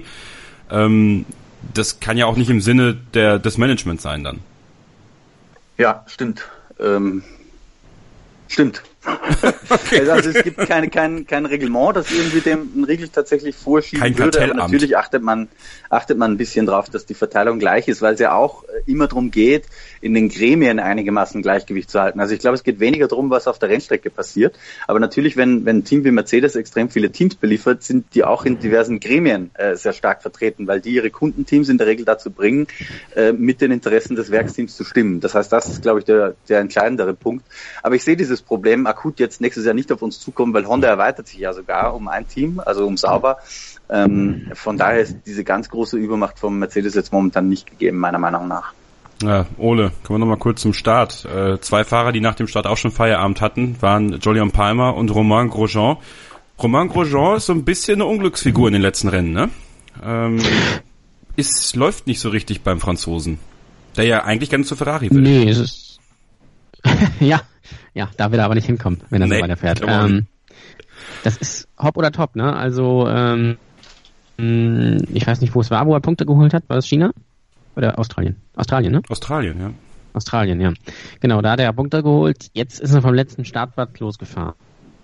Ähm, das kann ja auch nicht im Sinne der des Managements sein dann. Ja, stimmt. Ähm, stimmt. Okay, also es gibt keine, kein, kein Reglement, das irgendwie dem ein Riegel tatsächlich vorschieben kein würde. Kartellamt. Aber natürlich achtet man, achtet man ein bisschen drauf, dass die Verteilung gleich ist, weil es ja auch immer darum geht, in den Gremien einigermaßen Gleichgewicht zu halten. Also ich glaube, es geht weniger darum, was auf der Rennstrecke passiert. Aber natürlich, wenn, wenn ein Team wie Mercedes extrem viele Teams beliefert, sind die auch in diversen Gremien äh, sehr stark vertreten, weil die ihre Kundenteams in der Regel dazu bringen, äh, mit den Interessen des Werksteams zu stimmen. Das heißt, das ist, glaube ich, der, der entscheidendere Punkt. Aber ich sehe dieses Problem akut jetzt nächstes Jahr nicht auf uns zukommen, weil Honda erweitert sich ja sogar um ein Team, also um Sauber. Ähm, von daher ist diese ganz große Übermacht vom Mercedes jetzt momentan nicht gegeben, meiner Meinung nach. Ja, Ole, kommen wir nochmal kurz zum Start. Äh, zwei Fahrer, die nach dem Start auch schon Feierabend hatten, waren Jolyon Palmer und Romain Grosjean. Romain Grosjean ist so ein bisschen eine Unglücksfigur in den letzten Rennen, ne? Ähm, es läuft nicht so richtig beim Franzosen, der ja eigentlich gerne zu Ferrari will. Nee, es ist ja, ja, da will er aber nicht hinkommen, wenn er nee, so weiterfährt. Ähm, das ist hopp oder top, ne? Also, ähm, ich weiß nicht, wo es war, wo er Punkte geholt hat. War es China? Oder Australien? Australien, ne? Australien, ja. Australien, ja. Genau, da hat er Punkte geholt. Jetzt ist er vom letzten Startblatt losgefahren.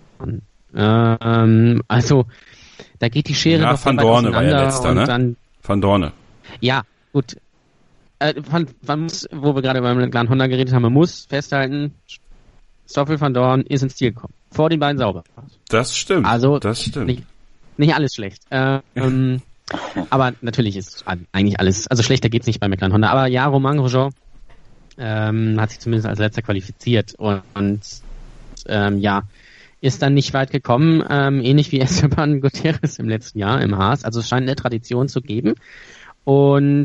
Ähm, also, da geht die Schere ja, noch Van Dorne war ja letzter, ne? Dann, Van Dorne. Ja, gut. Äh, man, man muss, wo wir gerade beim kleinen Honda geredet haben, man muss festhalten, Stoffel van Dorn ist ins Ziel gekommen. Vor den beiden sauber. Das stimmt. Also, das stimmt. Nicht, nicht alles schlecht. Ähm, aber natürlich ist eigentlich alles, also schlechter geht's nicht bei McLaren Honda. Aber ja, Romain Grosjean ähm, hat sich zumindest als letzter qualifiziert und, und ähm, ja, ist dann nicht weit gekommen, ähm, ähnlich wie Esteban Gutierrez im letzten Jahr im Haas. Also es scheint eine Tradition zu geben. Und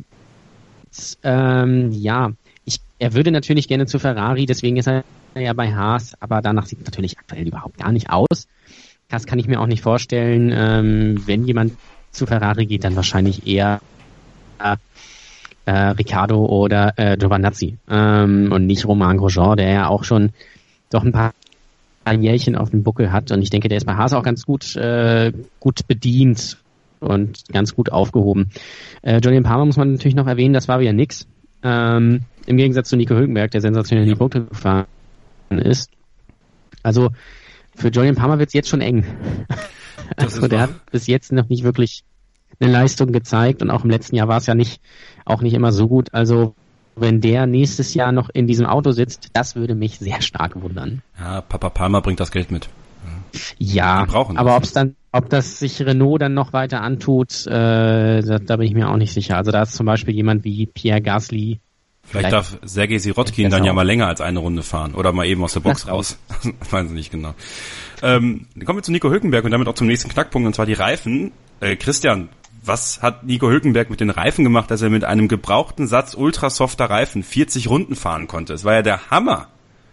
ähm, ja, ich, er würde natürlich gerne zu Ferrari, deswegen ist er ja bei Haas, aber danach sieht es natürlich aktuell überhaupt gar nicht aus. Das kann ich mir auch nicht vorstellen. Ähm, wenn jemand zu Ferrari geht, dann wahrscheinlich eher äh, äh, Ricciardo oder äh, Giovinazzi ähm, und nicht Romain Grosjean, der ja auch schon doch ein paar ein Jährchen auf dem Buckel hat und ich denke, der ist bei Haas auch ganz gut äh, gut bedient und ganz gut aufgehoben. Äh, Jolyon Palmer muss man natürlich noch erwähnen, das war wieder nix. Ähm, im Gegensatz zu Nico Hülkenberg, der sensationell in die Punkte gefahren ist. Also für Jolyon Palmer wird's jetzt schon eng. Also der hat bis jetzt noch nicht wirklich eine Leistung gezeigt und auch im letzten Jahr war es ja nicht auch nicht immer so gut. Also wenn der nächstes Jahr noch in diesem Auto sitzt, das würde mich sehr stark wundern. Ja, Papa Palmer bringt das Geld mit. Ja, aber ob's dann, ob das sich Renault dann noch weiter antut, äh, da, da bin ich mir auch nicht sicher. Also da ist zum Beispiel jemand wie Pierre Gasly. Vielleicht, vielleicht darf Sergei Sirotkin dann ja mal länger als eine Runde fahren oder mal eben aus der Box raus. Weiß ich nicht genau. Ähm, dann kommen wir zu Nico Hülkenberg und damit auch zum nächsten Knackpunkt, und zwar die Reifen. Äh, Christian, was hat Nico Hülkenberg mit den Reifen gemacht, dass er mit einem gebrauchten Satz ultrasofter Reifen vierzig Runden fahren konnte? Es war ja der Hammer.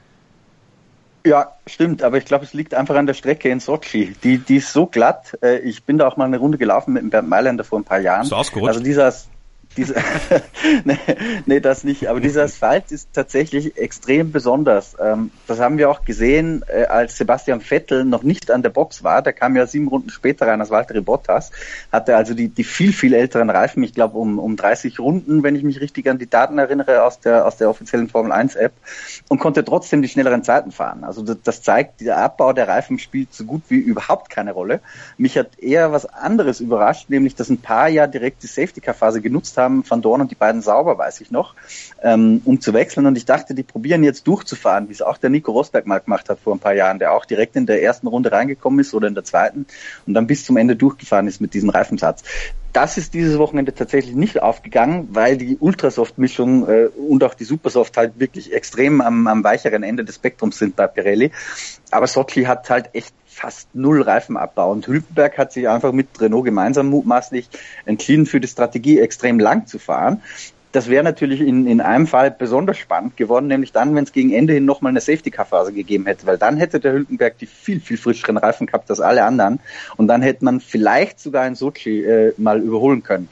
Ja, stimmt, aber ich glaube, es liegt einfach an der Strecke in Sochi. Die, die ist so glatt. Ich bin da auch mal eine Runde gelaufen mit dem Bernd Mailänder vor ein paar Jahren. Bist du ausgerutscht? Also dieser, dieser nee, nee, das nicht. Aber dieser Asphalt ist tatsächlich extrem besonders. Das haben wir auch gesehen, als Sebastian Vettel noch nicht an der Box war. Der kam ja sieben Runden später rein als Valtteri Bottas. Hatte also die, die viel, viel älteren Reifen. Ich glaube, um, um dreißig Runden, wenn ich mich richtig an die Daten erinnere, aus der, aus der offiziellen Formel eins App. Und konnte trotzdem die schnelleren Zeiten fahren. Also das, das zeigt, der Abbau der Reifen spielt so gut wie überhaupt keine Rolle. Mich hat eher was anderes überrascht, nämlich, dass ein paar ja direkt die Safety-Car-Phase genutzt haben, Van Dorn und die beiden Sauber, weiß ich noch, ähm, um zu wechseln. Und ich dachte, die probieren jetzt durchzufahren, wie es auch der Nico Rosberg mal gemacht hat vor ein paar Jahren, der auch direkt in der ersten Runde reingekommen ist oder in der zweiten und dann bis zum Ende durchgefahren ist mit diesem Reifensatz. Das ist dieses Wochenende tatsächlich nicht aufgegangen, weil die Ultrasoft-Mischung äh, und auch die Supersoft halt wirklich extrem am, am weicheren Ende des Spektrums sind bei Pirelli. Aber Sochi hat halt echt fast null Reifenabbau und Hülkenberg hat sich einfach mit Renault gemeinsam mutmaßlich entschieden, für die Strategie extrem lang zu fahren. Das wäre natürlich in, in einem Fall besonders spannend geworden, nämlich dann, wenn es gegen Ende hin nochmal eine Safety-Car-Phase gegeben hätte, weil dann hätte der Hülkenberg die viel, viel frischeren Reifen gehabt als alle anderen und dann hätte man vielleicht sogar in Sochi äh, mal überholen können.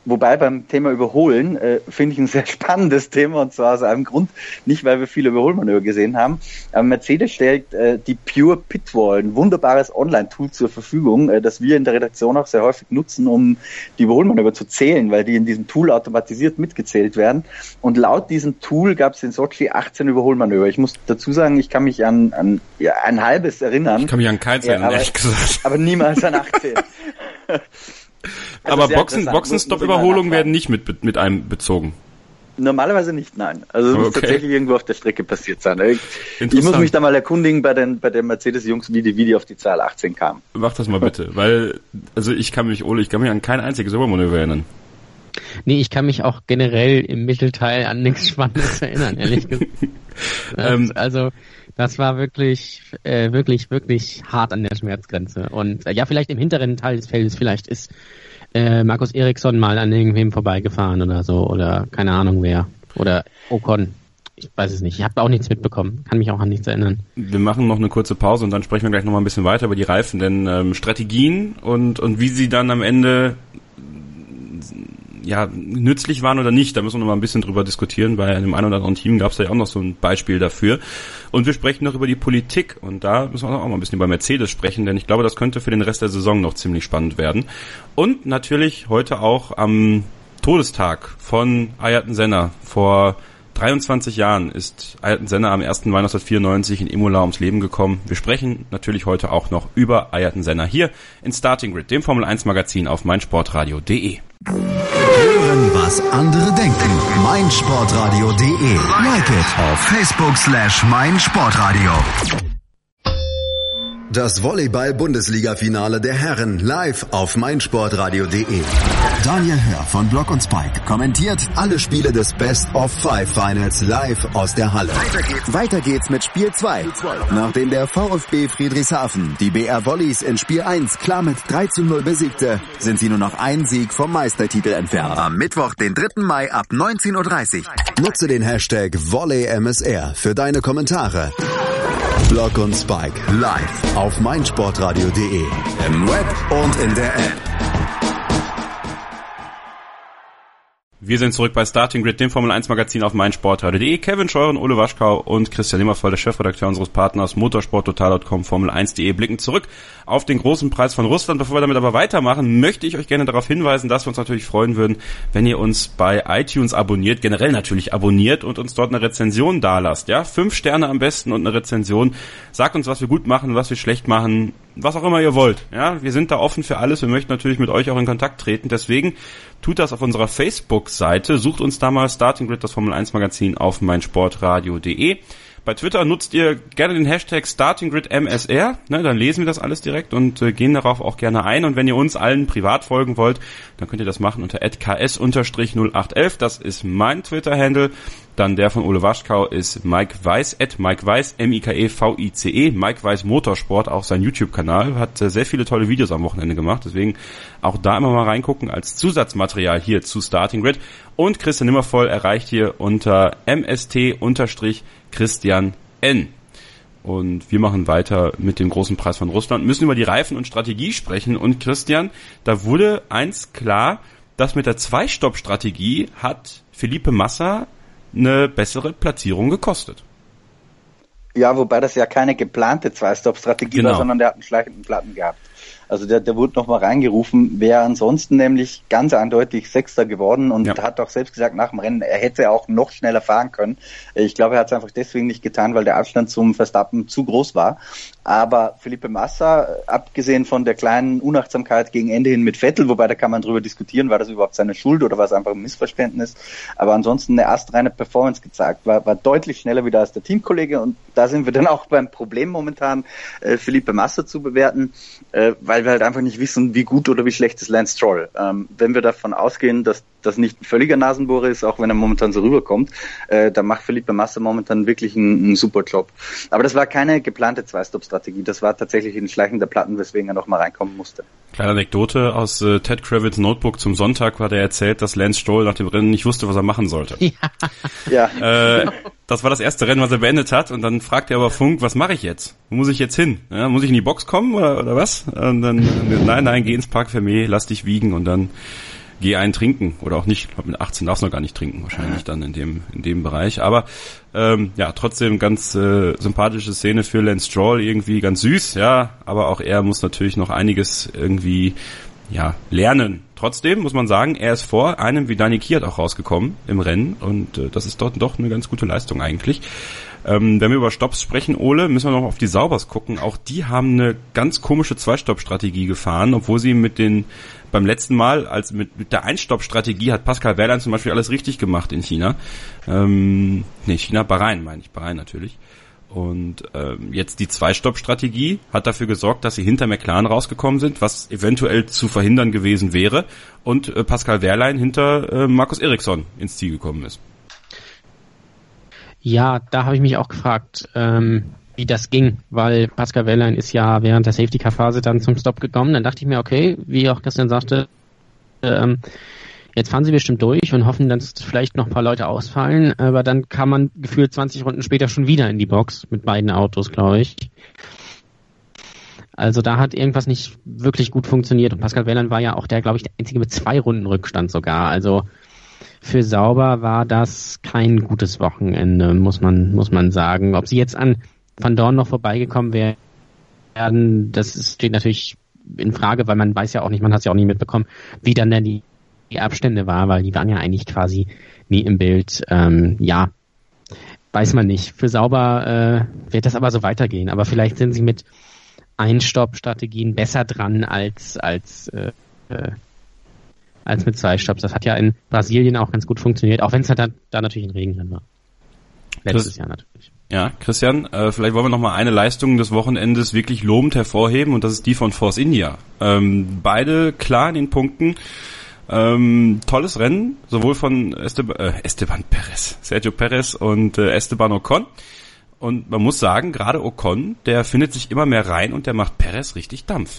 Wobei beim Thema Überholen äh, finde ich ein sehr spannendes Thema, und zwar aus einem Grund, nicht weil wir viele Überholmanöver gesehen haben, aber Mercedes stellt äh, die Pure Pitwall, ein wunderbares Online-Tool zur Verfügung, äh, das wir in der Redaktion auch sehr häufig nutzen, um die Überholmanöver zu zählen, weil die in diesem Tool automatisiert mitgezählt werden. Und laut diesem Tool gab es in Sochi achtzehn Überholmanöver. Ich muss dazu sagen, ich kann mich an, an ja, ein halbes erinnern. Ich kann mich an keins erinnern, ja, ehrlich gesagt. Aber niemals an achtzehn. Also aber Boxen, Boxenstopp-Überholungen werden nicht mit, mit einem bezogen. Normalerweise nicht, nein. Also es muss okay. tatsächlich irgendwo auf der Strecke passiert sein. Ich, ich muss mich da mal erkundigen bei den, bei den Mercedes-Jungs, wie die, wie die auf die Zahl achtzehn kamen. Mach das mal bitte, weil, also ich kann mich, Ole, ich kann mich an kein einziges Übermanöver erinnern. Nee, ich kann mich auch generell im Mittelteil an nichts Spannendes erinnern, ehrlich gesagt. Das, also, das war wirklich, äh, wirklich, wirklich hart an der Schmerzgrenze. Und äh, ja, vielleicht im hinteren Teil des Feldes, vielleicht ist äh, Markus Eriksson mal an irgendwem vorbeigefahren oder so, oder keine Ahnung wer. Oder Ocon. Ich weiß es nicht. Ich habe auch nichts mitbekommen. Kann mich auch an nichts erinnern. Wir machen noch eine kurze Pause und dann sprechen wir gleich noch mal ein bisschen weiter über die Reifen, denn ähm, Strategien und und wie sie dann am Ende ja nützlich waren oder nicht, da müssen wir noch mal ein bisschen drüber diskutieren. Bei einem ein oder anderen Team gab es ja auch noch so ein Beispiel dafür. Und wir sprechen noch über die Politik und da müssen wir auch mal ein bisschen über Mercedes sprechen, denn ich glaube, das könnte für den Rest der Saison noch ziemlich spannend werden. Und natürlich heute auch am Todestag von Ayrton Senna. Vor dreiundzwanzig Jahren ist Ayrton Senna am ersten Mai neunzehnhundertvierundneunzig in Imola ums Leben gekommen. Wir sprechen natürlich heute auch noch über Ayrton Senna hier in Starting Grid, dem Formel eins Magazin auf meinsportradio punkt de. Hören, was andere denken. meinsportradio punkt de. Like it auf Facebook slash meinsportradio. Das Volleyball-Bundesliga-Finale der Herren live auf meinsportradio punkt de. Daniel Hör von Block und Spike kommentiert alle Spiele des Best of Five Finals live aus der Halle. Weiter geht's, Weiter geht's mit Spiel zwei. Nachdem der VfB Friedrichshafen die B R Volleys in Spiel eins klar mit drei zu null besiegte, sind sie nur noch ein Sieg vom Meistertitel entfernt. Am Mittwoch, den dritten Mai ab neunzehn Uhr dreißig. Nutze den Hashtag VolleyMSR für deine Kommentare. Block und Spike live auf meinsportradio punkt de, im Web und in der App. Wir sind zurück bei Starting Grid, dem Formel eins Magazin auf meinsportradio punkt de. Kevin Scheuren, Ole Waschkau und Christian Nimmervoll, der Chefredakteur unseres Partners motorsporttotal punkt com, Formel eins punkt de, blicken zurück auf den großen Preis von Russland. Bevor wir damit aber weitermachen, möchte ich euch gerne darauf hinweisen, dass wir uns natürlich freuen würden, wenn ihr uns bei iTunes abonniert, generell natürlich abonniert und uns dort eine Rezension dalasst. Ja, fünf Sterne am besten und eine Rezension. Sagt uns, was wir gut machen, was wir schlecht machen, was auch immer ihr wollt. Ja, wir sind da offen für alles. Wir möchten natürlich mit euch auch in Kontakt treten. Deswegen tut das auf unserer Facebook-Seite. Sucht uns da mal Starting Grid, das Formel eins Magazin auf meinsportradio punkt de. Bei Twitter nutzt ihr gerne den Hashtag StartingGridMSR, ne, dann lesen wir das alles direkt und äh, gehen darauf auch gerne ein. Und wenn ihr uns allen privat folgen wollt, dann könnt ihr das machen unter at k s null acht eins eins. Das ist mein Twitter-Handle. Dann der von Ole Waschkau ist Mike Weiss, at Mike Weiss, M I K E V I C E. Mike Weiss Motorsport, auch sein YouTube-Kanal, hat äh, sehr viele tolle Videos am Wochenende gemacht. Deswegen auch da immer mal reingucken als Zusatzmaterial hier zu Starting Grid. Und Christian Nimmervoll erreicht hier unter M S T Christian N. Und wir machen weiter mit dem großen Preis von Russland, müssen über die Reifen und Strategie sprechen. Und Christian, da wurde eins klar, dass mit der Zwei-Stopp-Strategie hat Felipe Massa eine bessere Platzierung gekostet. Ja, wobei das ja keine geplante Zwei-Stop-Strategie genau. war, sondern der hat einen schleichenden Platten gehabt. Also der, der wurde nochmal reingerufen, wäre ansonsten nämlich ganz eindeutig Sechster geworden und ja. hat auch selbst gesagt nach dem Rennen, er hätte auch noch schneller fahren können. Ich glaube, er hat es einfach deswegen nicht getan, weil der Abstand zum Verstappen zu groß war. Aber Felipe Massa, abgesehen von der kleinen Unachtsamkeit gegen Ende hin mit Vettel, wobei da kann man drüber diskutieren, war das überhaupt seine Schuld oder war es einfach ein Missverständnis, aber ansonsten eine astreine Performance gezeigt, war, war deutlich schneller wieder als der Teamkollege und da sind wir dann auch beim Problem momentan, äh, Felipe Massa zu bewerten, äh, weil wir halt einfach nicht wissen, wie gut oder wie schlecht ist Lance Stroll. Ähm, wenn wir davon ausgehen, dass das nicht ein völliger Nasenbohrer ist, auch wenn er momentan so rüberkommt, äh, dann macht Felipe Massa momentan wirklich einen, einen super Job. Aber das war keine geplante Zwei-Stop-Strategie, das war tatsächlich ein schleichender Platten, weswegen er noch mal reinkommen musste. Kleine Anekdote aus äh, Ted Kravitz Notebook zum Sonntag, war der erzählt, dass Lance Stroll nach dem Rennen nicht wusste, was er machen sollte. Ja. ja. Äh, das war das erste Rennen, was er beendet hat und dann fragt er aber Funk, was mache ich jetzt? Wo muss ich jetzt hin? Ja, muss ich in die Box kommen oder, oder was? Und dann, nein, nein, geh ins Parc Fermé, lass dich wiegen und dann geh einen trinken oder auch nicht. Ich glaube, mit achtzehn darfst du noch gar nicht trinken, wahrscheinlich dann in dem in dem Bereich. Aber ähm, ja, trotzdem ganz äh, sympathische Szene für Lance Stroll, irgendwie ganz süß, ja. Aber auch er muss natürlich noch einiges irgendwie ja lernen. Trotzdem muss man sagen, er ist vor einem wie Dani Kiat auch rausgekommen im Rennen und äh, das ist dort doch eine ganz gute Leistung eigentlich. Ähm, wenn wir über Stopps sprechen, Ole, müssen wir noch auf die Saubers gucken. Auch die haben eine ganz komische Zwei-Stopp-Strategie gefahren, obwohl sie mit den beim letzten Mal, als mit, mit der Ein-Stopp-Strategie hat Pascal Wehrlein zum Beispiel alles richtig gemacht in China. Ähm, nee, China, Bahrain meine ich, Bahrain natürlich. Und ähm, jetzt die Zwei-Stopp-Strategie hat dafür gesorgt, dass sie hinter McLaren rausgekommen sind, was eventuell zu verhindern gewesen wäre. Und äh, Pascal Wehrlein hinter äh, Markus Ericsson ins Ziel gekommen ist. Ja, da habe ich mich auch gefragt, ähm, wie das ging, weil Pascal Wehrlein ist ja während der Safety-Car-Phase dann zum Stop gekommen. Dann dachte ich mir, okay, wie auch Christian sagte, ähm, jetzt fahren sie bestimmt durch und hoffen, dass vielleicht noch ein paar Leute ausfallen, aber dann kam man gefühlt zwanzig Runden später schon wieder in die Box mit beiden Autos, glaube ich. Also da hat irgendwas nicht wirklich gut funktioniert und Pascal Wehrlein war ja auch der, glaube ich, der Einzige mit zwei Runden Rückstand sogar. Also für Sauber war das kein gutes Wochenende, muss man muss man sagen. Ob sie jetzt an Van Dorn noch vorbeigekommen werden, das steht natürlich in Frage, weil man weiß ja auch nicht, man hat es ja auch nie mitbekommen, wie dann denn die, die Abstände war, weil die waren ja eigentlich quasi nie im Bild. Ähm, ja, weiß man nicht. Für Sauber äh, wird das aber so weitergehen. Aber vielleicht sind sie mit Ein-Stopp-Strategien besser dran als als äh, als mit zwei Stopps. Das hat ja in Brasilien auch ganz gut funktioniert, auch wenn es halt da, da natürlich ein Regenrennen war. Letztes Chris, Jahr natürlich. Ja, Christian, äh, vielleicht wollen wir noch mal eine Leistung des Wochenendes wirklich lobend hervorheben und das ist die von Force India. Ähm, beide klar in den Punkten. Ähm, tolles Rennen, sowohl von Esteban, äh, Esteban Perez, Sergio Perez und äh, Esteban Ocon. Und man muss sagen, gerade Ocon, der findet sich immer mehr rein und der macht Perez richtig Dampf.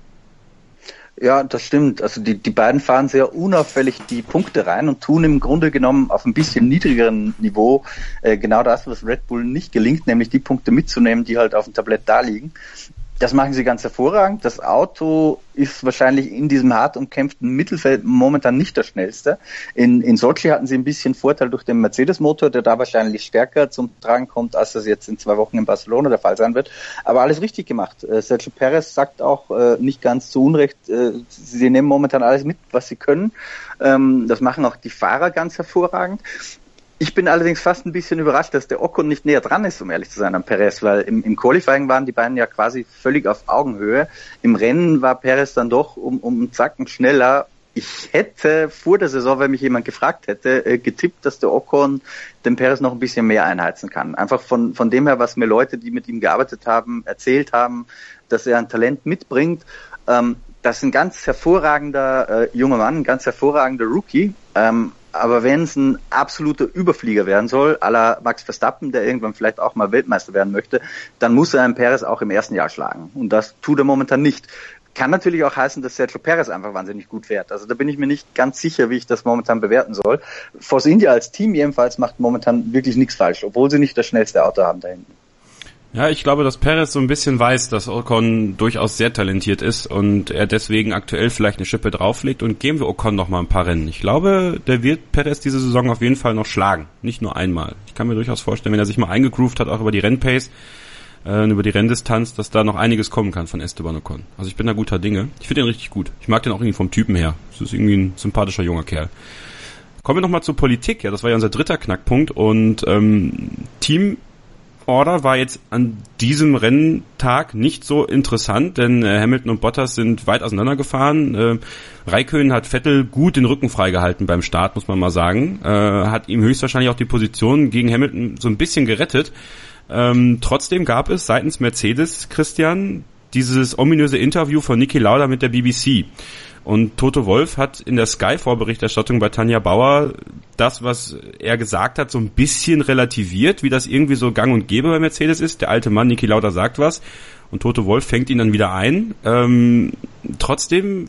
Ja, das stimmt. Also die, die beiden fahren sehr unauffällig die Punkte rein und tun im Grunde genommen auf ein bisschen niedrigeren Niveau äh, genau das, was Red Bull nicht gelingt, nämlich die Punkte mitzunehmen, die halt auf dem Tablett da liegen. Das machen sie ganz hervorragend. Das Auto ist wahrscheinlich in diesem hart umkämpften Mittelfeld momentan nicht das schnellste. In, in Sochi hatten sie ein bisschen Vorteil durch den Mercedes-Motor, der da wahrscheinlich stärker zum Tragen kommt, als das jetzt in zwei Wochen in Barcelona der Fall sein wird. Aber alles richtig gemacht. Äh, Sergio Perez sagt auch äh, nicht ganz zu Unrecht, äh, sie nehmen momentan alles mit, was sie können. Ähm, das machen auch die Fahrer ganz hervorragend. Ich bin allerdings fast ein bisschen überrascht, dass der Ocon nicht näher dran ist, um ehrlich zu sein, an Perez, weil im, im Qualifying waren die beiden ja quasi völlig auf Augenhöhe. Im Rennen war Perez dann doch um, um einen Zacken schneller. Ich hätte vor der Saison, wenn mich jemand gefragt hätte, äh, getippt, dass der Ocon den Perez noch ein bisschen mehr einheizen kann. Einfach von, von dem her, was mir Leute, die mit ihm gearbeitet haben, erzählt haben, dass er ein Talent mitbringt. Ähm, das ist ein ganz hervorragender äh, junger Mann, ein ganz hervorragender Rookie. Ähm, Aber wenn es ein absoluter Überflieger werden soll, à la Max Verstappen, der irgendwann vielleicht auch mal Weltmeister werden möchte, dann muss er einen Perez auch im ersten Jahr schlagen. Und das tut er momentan nicht. Kann natürlich auch heißen, dass Sergio Perez einfach wahnsinnig gut fährt. Also da bin ich mir nicht ganz sicher, wie ich das momentan bewerten soll. Force India als Team jedenfalls macht momentan wirklich nichts falsch, obwohl sie nicht das schnellste Auto haben da hinten. Ja, ich glaube, dass Perez so ein bisschen weiß, dass Ocon durchaus sehr talentiert ist und er deswegen aktuell vielleicht eine Schippe drauflegt und geben wir Ocon noch mal ein paar Rennen. Ich glaube, der wird Perez diese Saison auf jeden Fall noch schlagen. Nicht nur einmal. Ich kann mir durchaus vorstellen, wenn er sich mal eingegroovt hat, auch über die Rennpace, äh, über die Renndistanz, dass da noch einiges kommen kann von Esteban Ocon. Also ich bin da guter Dinge. Ich finde den richtig gut. Ich mag den auch irgendwie vom Typen her. Das ist irgendwie ein sympathischer junger Kerl. Kommen wir noch mal zur Politik. Ja, das war ja unser dritter Knackpunkt und ähm, Team Order war jetzt an diesem Renntag nicht so interessant, denn äh, Hamilton und Bottas sind weit auseinandergefahren. Äh, Räikkönen hat Vettel gut den Rücken freigehalten beim Start, muss man mal sagen. Äh, hat ihm höchstwahrscheinlich auch die Position gegen Hamilton so ein bisschen gerettet. Ähm, trotzdem gab es seitens Mercedes, Christian, dieses ominöse Interview von Niki Lauda mit der B B C. Und Toto Wolff hat in der Sky-Vorberichterstattung bei Tanja Bauer das, was er gesagt hat, so ein bisschen relativiert, wie das irgendwie so gang und gäbe bei Mercedes ist. Der alte Mann Niki Lauda sagt was und Toto Wolff fängt ihn dann wieder ein. Ähm, trotzdem,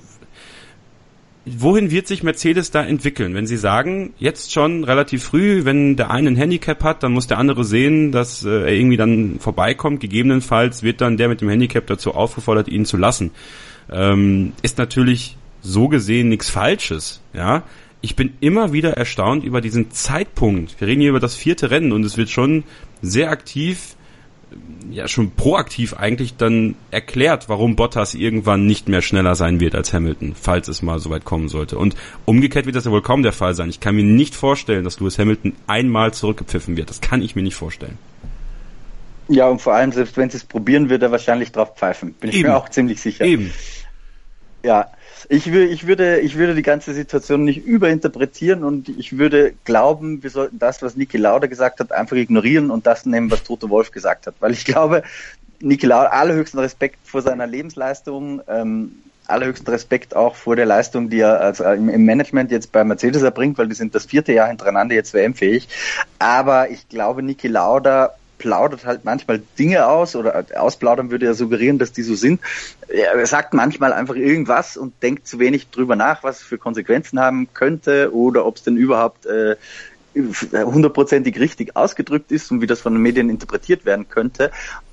wohin wird sich Mercedes da entwickeln? Wenn sie sagen, jetzt schon relativ früh, wenn der eine ein Handicap hat, dann muss der andere sehen, dass äh, er irgendwie dann vorbeikommt. Gegebenenfalls wird dann der mit dem Handicap dazu aufgefordert, ihn zu lassen. Ähm, ist natürlich so gesehen nichts Falsches, ja. Ich bin immer wieder erstaunt über diesen Zeitpunkt. Wir reden hier über das vierte Rennen und es wird schon sehr aktiv, ja schon proaktiv eigentlich dann erklärt, warum Bottas irgendwann nicht mehr schneller sein wird als Hamilton, falls es mal so weit kommen sollte. Und umgekehrt wird das ja wohl kaum der Fall sein. Ich kann mir nicht vorstellen, dass Lewis Hamilton einmal zurückgepfiffen wird. Das kann ich mir nicht vorstellen. Ja, und vor allem, selbst wenn sie es probieren, wird er wahrscheinlich drauf pfeifen. Bin ich Eben. mir auch ziemlich sicher. Eben. Ja, ich, wür, ich, würde, ich würde die ganze Situation nicht überinterpretieren und ich würde glauben, wir sollten das, was Niki Lauda gesagt hat, einfach ignorieren und das nehmen, was Toto Wolff gesagt hat. Weil ich glaube, Niki Lauda, allerhöchsten Respekt vor seiner Lebensleistung, ähm, allerhöchsten Respekt auch vor der Leistung, die er also im Management jetzt bei Mercedes erbringt, weil die sind das vierte Jahr hintereinander jetzt W M-fähig. Aber ich glaube, Niki Lauda plaudert halt manchmal Dinge aus oder ausplaudern würde ja suggerieren, dass die so sind. Er sagt manchmal einfach irgendwas und denkt zu wenig drüber nach, was es für Konsequenzen haben könnte oder ob es denn überhaupt äh, hundertprozentig richtig ausgedrückt ist und wie das von den Medien interpretiert werden könnte.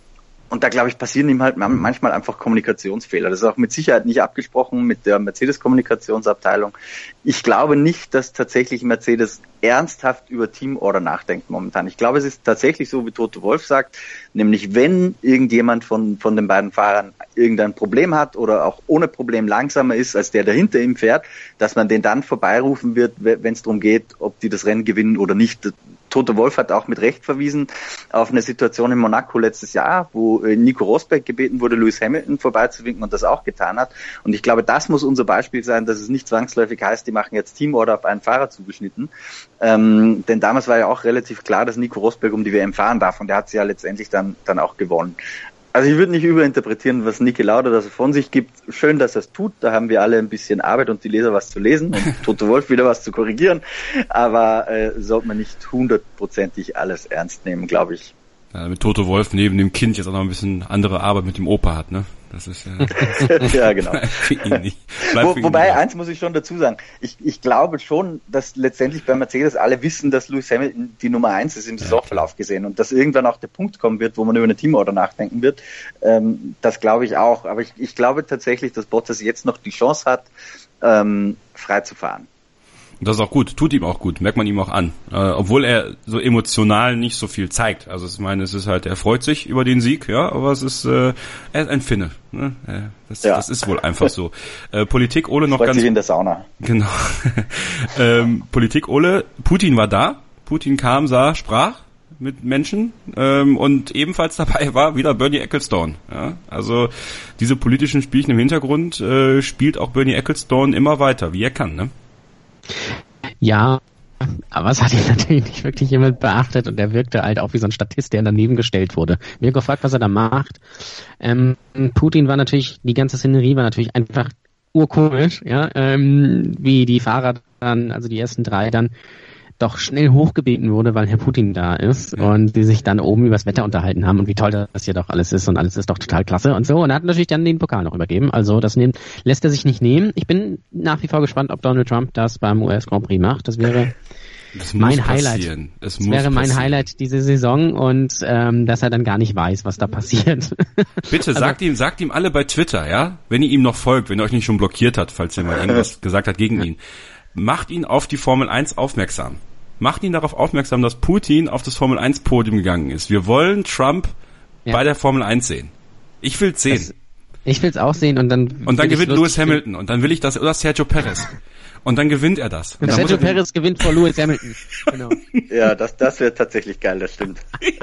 Und da, glaube ich, passieren ihm halt manchmal einfach Kommunikationsfehler. Das ist auch mit Sicherheit nicht abgesprochen mit der Mercedes-Kommunikationsabteilung. Ich glaube nicht, dass tatsächlich Mercedes ernsthaft über Teamorder nachdenkt momentan. Ich glaube, es ist tatsächlich so, wie Toto Wolff sagt, nämlich wenn irgendjemand von von den beiden Fahrern irgendein Problem hat oder auch ohne Problem langsamer ist als der, der hinter ihm fährt, dass man den dann vorbeirufen wird, wenn es darum geht, ob die das Rennen gewinnen oder nicht. Toto Wolff hat auch mit Recht verwiesen auf eine Situation in Monaco letztes Jahr, wo Nico Rosberg gebeten wurde, Lewis Hamilton vorbeizuwinken und das auch getan hat. Und ich glaube, das muss unser Beispiel sein, dass es nicht zwangsläufig heißt, die machen jetzt Teamorder auf einen Fahrer zugeschnitten. Ähm, denn damals war ja auch relativ klar, dass Nico Rosberg um die W M fahren darf und der hat sie ja letztendlich dann dann auch gewonnen. Also ich würde nicht überinterpretieren, was Niki Lauda da so von sich gibt. Schön, dass er es tut. Da haben wir alle ein bisschen Arbeit und die Leser was zu lesen und Toto Wolff wieder was zu korrigieren. Aber äh, sollte man nicht hundertprozentig alles ernst nehmen, glaube ich. Ja, mit Toto Wolff neben dem Kind jetzt auch noch ein bisschen andere Arbeit mit dem Opa hat, ne? Das ist ja, ja genau. Für ihn nicht. Wo, für wobei, ihn eins muss ich schon dazu sagen, ich, ich glaube schon, dass letztendlich bei Mercedes alle wissen, dass Lewis Hamilton die Nummer eins ist im Saisonverlauf gesehen und dass irgendwann auch der Punkt kommen wird, wo man über eine Teamorder nachdenken wird. Ähm, das glaube ich auch. Aber ich, ich glaube tatsächlich, dass Bottas jetzt noch die Chance hat, ähm, frei zu fahren. Das ist auch gut, tut ihm auch gut, merkt man ihm auch an. Äh, obwohl er so emotional nicht so viel zeigt. Also ich meine, es ist halt, er freut sich über den Sieg, ja, aber es ist, äh, er ist ein Finne. Ne? Äh, das, ja. das ist wohl einfach so. Äh, Politik, Ole, noch freut ganz... sich in der Sauna. Genau. ähm, Politik, Ole, Putin war da. Putin kam, sah, sprach mit Menschen ähm, und ebenfalls dabei war wieder Bernie Ecclestone. Ja? Also diese politischen Spielchen im Hintergrund äh, spielt auch Bernie Ecclestone immer weiter, wie er kann, ne? Ja, aber es hat ihn natürlich nicht wirklich jemand beachtet und er wirkte halt auch wie so ein Statist, der daneben gestellt wurde. Mir gefragt, was er da macht. Ähm, Putin war natürlich, die ganze Szenerie war natürlich einfach urkomisch, ja, ähm, wie die Fahrer dann, also die ersten drei dann doch schnell hochgebeten wurde, weil Herr Putin da ist ja. Und die sich dann oben übers Wetter unterhalten haben und wie toll das hier doch alles ist und alles ist doch total klasse und so. Und er hat natürlich dann den Pokal noch übergeben. Also das nimmt, lässt er sich nicht nehmen. Ich bin nach wie vor gespannt, ob Donald Trump das beim U S Grand Prix macht. Das wäre das mein Highlight. Es das wäre mein passieren. Highlight diese Saison und ähm, dass er dann gar nicht weiß, was da passiert. Bitte also, sagt ihm, sagt ihm alle bei Twitter, ja, wenn ihr ihm noch folgt, wenn er euch nicht schon blockiert hat, falls er mal irgendwas gesagt hat gegen ihn, macht ihn auf die Formel eins aufmerksam. Macht ihn darauf aufmerksam, dass Putin auf das Formel eins Podium gegangen ist. Wir wollen Trump ja. bei der Formel eins sehen. Ich will's sehen. Das, ich will's auch sehen und dann und dann gewinnt Lewis Hamilton und dann will ich das oder Sergio Perez. Und dann gewinnt er das. Und Sergio Perez gewinnt vor Lewis Hamilton. Genau. Ja, das das wäre tatsächlich geil, das stimmt.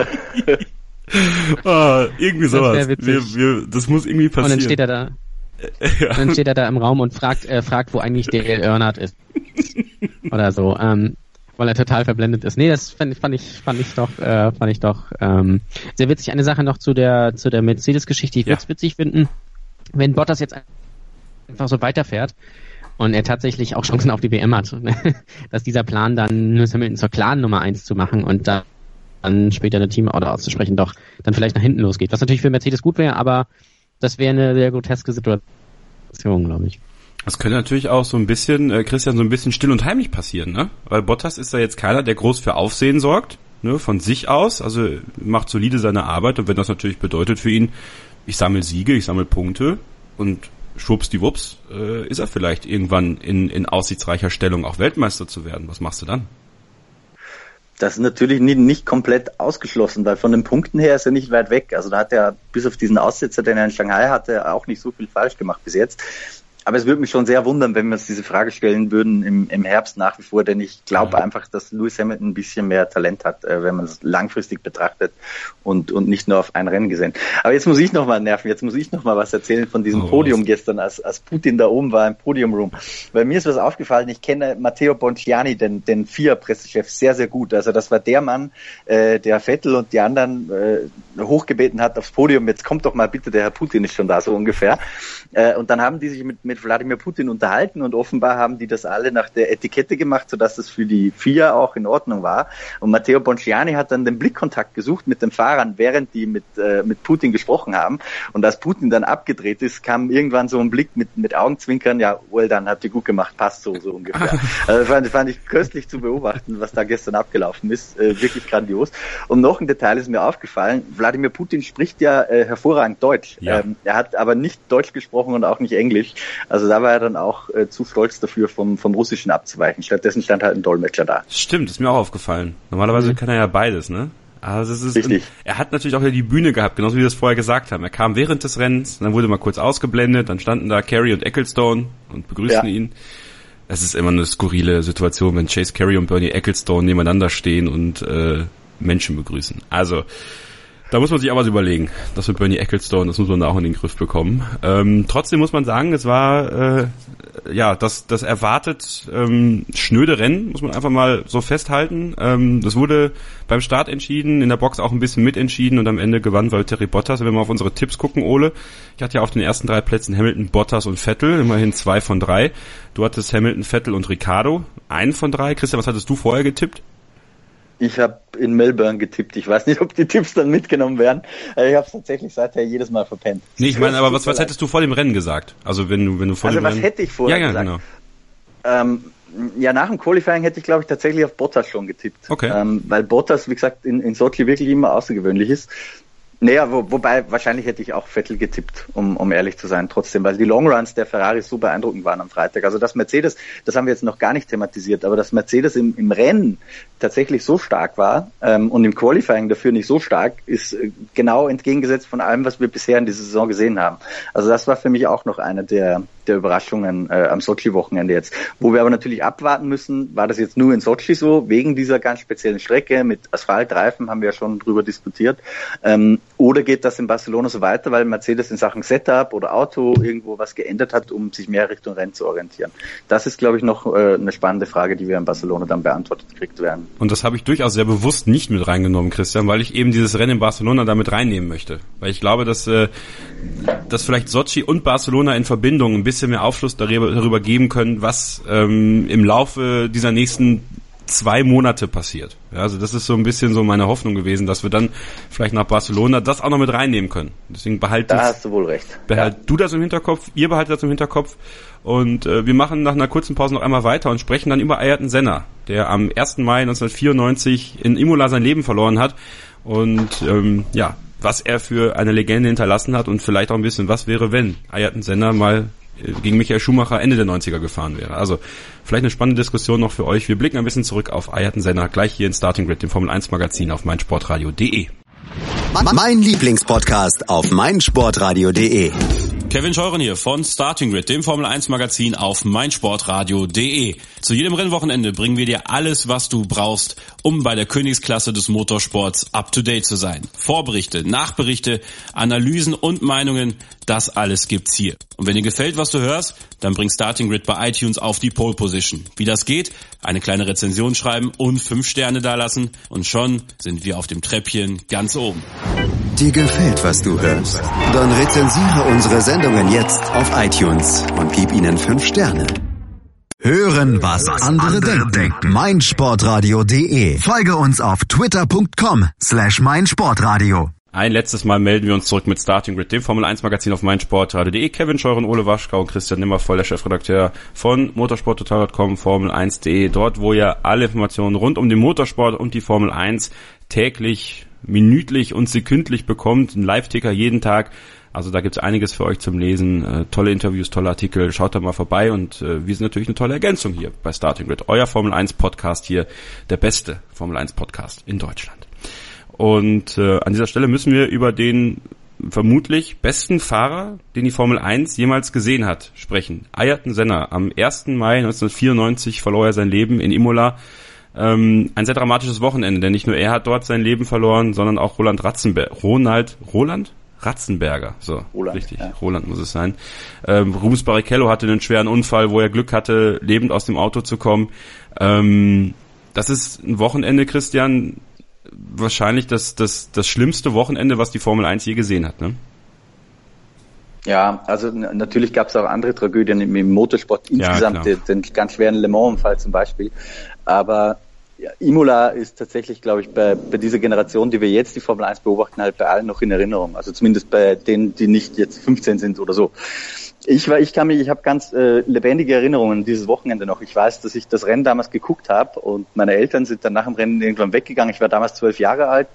oh, irgendwie sowas. Das, wir, wir, das muss irgendwie passieren. Und dann steht er da. Ja. Dann steht er da im Raum und fragt, äh, fragt, wo eigentlich Dale Earnhardt ist. Oder so. Ähm, weil er total verblendet ist. Nee, das fand, fand ich, fand ich doch, äh, fand ich doch ähm, sehr witzig. Eine Sache noch zu der, zu der Mercedes-Geschichte. Ich würde es ja. witzig finden, wenn Bottas jetzt einfach so weiterfährt und er tatsächlich auch Chancen auf die W M hat, dass dieser Plan dann Lewis Hamilton zur klaren Nummer eins zu machen und dann, dann später eine Teamorder auszusprechen, doch dann vielleicht nach hinten losgeht. Was natürlich für Mercedes gut wäre, aber das wäre eine sehr groteske Situation, glaube ich. Das könnte natürlich auch so ein bisschen, äh, Christian, so ein bisschen still und heimlich passieren, ne? Weil Bottas ist da jetzt keiner, der groß für Aufsehen sorgt, ne? Von sich aus, also macht solide seine Arbeit und wenn das natürlich bedeutet für ihn, ich sammle Siege, ich sammle Punkte und schwuppsdiwupps, äh, ist er vielleicht irgendwann in, in aussichtsreicher Stellung auch Weltmeister zu werden. Was machst du dann? Das ist natürlich nicht, nicht komplett ausgeschlossen, weil von den Punkten her ist er nicht weit weg. Also da hat er bis auf diesen Aussetzer, den er in Shanghai hatte, auch nicht so viel falsch gemacht bis jetzt. Aber es würde mich schon sehr wundern, wenn wir uns diese Frage stellen würden im, im Herbst nach wie vor, denn ich glaube einfach, dass Lewis Hamilton ein bisschen mehr Talent hat, äh, wenn man es langfristig betrachtet und, und nicht nur auf ein Rennen gesehen. Aber jetzt muss ich noch mal nerven, jetzt muss ich noch mal was erzählen von diesem oh, Podium was? gestern, als, als Putin da oben war im Podium-Room. Weil mir ist was aufgefallen, ich kenne Matteo Bonciani, den, den F I A-Pressechef, sehr, sehr gut. Also das war der Mann, äh, der Vettel und die anderen äh, hochgebeten hat aufs Podium, jetzt kommt doch mal bitte, der Herr Putin ist schon da, so ungefähr. Äh, und dann haben die sich mit, mit Wladimir Putin unterhalten und offenbar haben die das alle nach der Etikette gemacht, sodass das für die F I A auch in Ordnung war. Und Matteo Bonciani hat dann den Blickkontakt gesucht mit den Fahrern, während die mit äh, mit Putin gesprochen haben. Und als Putin dann abgedreht ist, kam irgendwann so ein Blick mit mit Augenzwinkern, ja, well done, habt ihr gut gemacht, passt so, so ungefähr. Also fand, fand ich köstlich zu beobachten, was da gestern abgelaufen ist. Äh, wirklich grandios. Und noch ein Detail ist mir aufgefallen, Wladimir Putin spricht ja äh, hervorragend Deutsch. Ja. Ähm, er hat aber nicht Deutsch gesprochen und auch nicht Englisch. Also da war er dann auch äh, zu stolz dafür, vom, vom Russischen abzuweichen. Stattdessen stand halt ein Dolmetscher da. Stimmt, ist mir auch aufgefallen. Normalerweise mhm. kann er ja beides, ne? Also es ist, richtig. Er hat natürlich auch ja die Bühne gehabt, genauso wie wir das vorher gesagt haben. Er kam während des Rennens, dann wurde mal kurz ausgeblendet, dann standen da Carey und Ecclestone und begrüßten ja. ihn. Es ist immer eine skurrile Situation, wenn Chase Carey und Bernie Ecclestone nebeneinander stehen und äh, Menschen begrüßen. Also da muss man sich aber was überlegen. Das mit Bernie Ecclestone, das muss man da auch in den Griff bekommen. Ähm, trotzdem muss man sagen, es war äh, ja das das erwartet ähm, schnöde Rennen, muss man einfach mal so festhalten. Ähm, das wurde beim Start entschieden, in der Box auch ein bisschen mitentschieden und am Ende gewann Valtteri Bottas. Wenn wir auf unsere Tipps gucken, Ole, ich hatte ja auf den ersten drei Plätzen Hamilton, Bottas und Vettel, immerhin zwei von drei. Du hattest Hamilton, Vettel und Ricciardo, einen von drei. Christian, was hattest du vorher getippt? Ich habe in Melbourne getippt. Ich weiß nicht, ob die Tipps dann mitgenommen werden. Ich habe es tatsächlich seither jedes Mal verpennt. Nee, ich meine, aber was, was hättest du vor dem Rennen gesagt? Also wenn du wenn du vor also dem was Rennen... hätte ich vorher ja, ja, gesagt? Genau. Ähm, ja, nach dem Qualifying hätte ich, glaube ich, tatsächlich auf Bottas schon getippt. Okay. Ähm, weil Bottas, wie gesagt, in, in Sochi wirklich immer außergewöhnlich ist. Naja, wo, wobei wahrscheinlich hätte ich auch Vettel getippt, um, um ehrlich zu sein, trotzdem, weil die Longruns der Ferraris so beeindruckend waren am Freitag. Also das Mercedes, das haben wir jetzt noch gar nicht thematisiert, aber dass Mercedes im, im Rennen tatsächlich so stark war ähm, und im Qualifying dafür nicht so stark, ist äh, genau entgegengesetzt von allem, was wir bisher in dieser Saison gesehen haben. Also das war für mich auch noch eine der, der Überraschungen äh, am Sochi-Wochenende jetzt. Wo wir aber natürlich abwarten müssen, war das jetzt nur in Sochi so, wegen dieser ganz speziellen Strecke mit Asphaltreifen, haben wir ja schon drüber diskutiert. Ähm, Oder geht das in Barcelona so weiter, weil Mercedes in Sachen Setup oder Auto irgendwo was geändert hat, um sich mehr Richtung Rennen zu orientieren? Das ist, glaube ich, noch äh, eine spannende Frage, die wir in Barcelona dann beantwortet gekriegt werden. Und das habe ich durchaus sehr bewusst nicht mit reingenommen, Christian, weil ich eben dieses Rennen in Barcelona damit reinnehmen möchte. Weil ich glaube, dass, äh, dass vielleicht Sochi und Barcelona in Verbindung ein bisschen mehr Aufschluss darüber, darüber geben können, was ähm, im Laufe dieser nächsten zwei Monate passiert. Ja, also das ist so ein bisschen so meine Hoffnung gewesen, dass wir dann vielleicht nach Barcelona das auch noch mit reinnehmen können. Deswegen behalt da das, hast du wohl recht. Behalt ja. du das im Hinterkopf, ihr behaltet das im Hinterkopf und äh, wir machen nach einer kurzen Pause noch einmal weiter und sprechen dann über Ayrton Senna, der am ersten Mai neunzehnhundertvierundneunzig in Imola sein Leben verloren hat und ähm, ja, was er für eine Legende hinterlassen hat und vielleicht auch ein bisschen, was wäre, wenn Ayrton Senna mal gegen Michael Schumacher Ende der neunziger gefahren wäre. Also vielleicht eine spannende Diskussion noch für euch. Wir blicken ein bisschen zurück auf Ayrton Senna, gleich hier in Starting Grid, dem Formel eins Magazin auf meinsportradio punkt de. Mein Lieblingspodcast auf meinsportradio punkt de. Kevin Scheuren hier von Starting Grid, dem Formel eins Magazin auf meinsportradio punkt de. Zu jedem Rennwochenende bringen wir dir alles, was du brauchst, um bei der Königsklasse des Motorsports up to date zu sein. Vorberichte, Nachberichte, Analysen und Meinungen, das alles gibt's hier. Und wenn dir gefällt, was du hörst, dann bring Starting Grid bei iTunes auf die Pole Position. Wie das geht? Eine kleine Rezension schreiben und fünf Sterne dalassen und schon sind wir auf dem Treppchen ganz oben. Dir gefällt, was du hörst? Dann rezensiere unsere Sendungen jetzt auf iTunes und gib ihnen fünf Sterne. Hören, was andere denken. meinsportradio punkt de. Folge uns auf twitter punkt com slash meinsportradio. Ein letztes Mal melden wir uns zurück mit Starting Grid, dem Formel eins Magazin auf meinsportradio punkt de. Kevin Scheuren, Ole Waschkau und Christian Nimmervoll, der Chefredakteur von motorsporttotal punkt com, formel eins punkt de. Dort, wo ihr alle Informationen rund um den Motorsport und die Formel eins täglich minütlich und sekündlich bekommt, ein Live-Ticker jeden Tag. Also da gibt's einiges für euch zum Lesen, äh, tolle Interviews, tolle Artikel, schaut da mal vorbei und äh, wir sind natürlich eine tolle Ergänzung hier bei Starting Grid, euer Formel eins Podcast hier, der beste Formel eins Podcast in Deutschland. Und äh, an dieser Stelle müssen wir über den vermutlich besten Fahrer, den die Formel eins jemals gesehen hat, sprechen. Ayrton Senna. Am ersten Mai neunzehnhundertvierundneunzig verlor er sein Leben in Imola. Ähm, ein sehr dramatisches Wochenende, denn nicht nur er hat dort sein Leben verloren, sondern auch Roland Ratzenberger. Ronald, Roland? Ratzenberger, so, Roland, richtig, ja. Roland muss es sein. Ähm, Rubens Barrichello hatte einen schweren Unfall, wo er Glück hatte, lebend aus dem Auto zu kommen. Ähm, das ist ein Wochenende, Christian, wahrscheinlich das, das, das schlimmste Wochenende, was die Formel eins je gesehen hat, ne? Ja, also n- natürlich gab es auch andere Tragödien im, im Motorsport insgesamt, ja, den, den ganz schweren Le Mans-Unfall zum Beispiel. Aber ja, Imola ist tatsächlich, glaube ich, bei, bei dieser Generation, die wir jetzt die Formel eins beobachten, halt bei allen noch in Erinnerung. Also zumindest bei denen, die nicht jetzt fünfzehn sind oder so. Ich war, ich kann mich, ich habe ganz äh, lebendige Erinnerungen dieses Wochenende noch. Ich weiß, dass ich das Rennen damals geguckt habe und meine Eltern sind dann nach dem Rennen irgendwann weggegangen. Ich war damals zwölf Jahre alt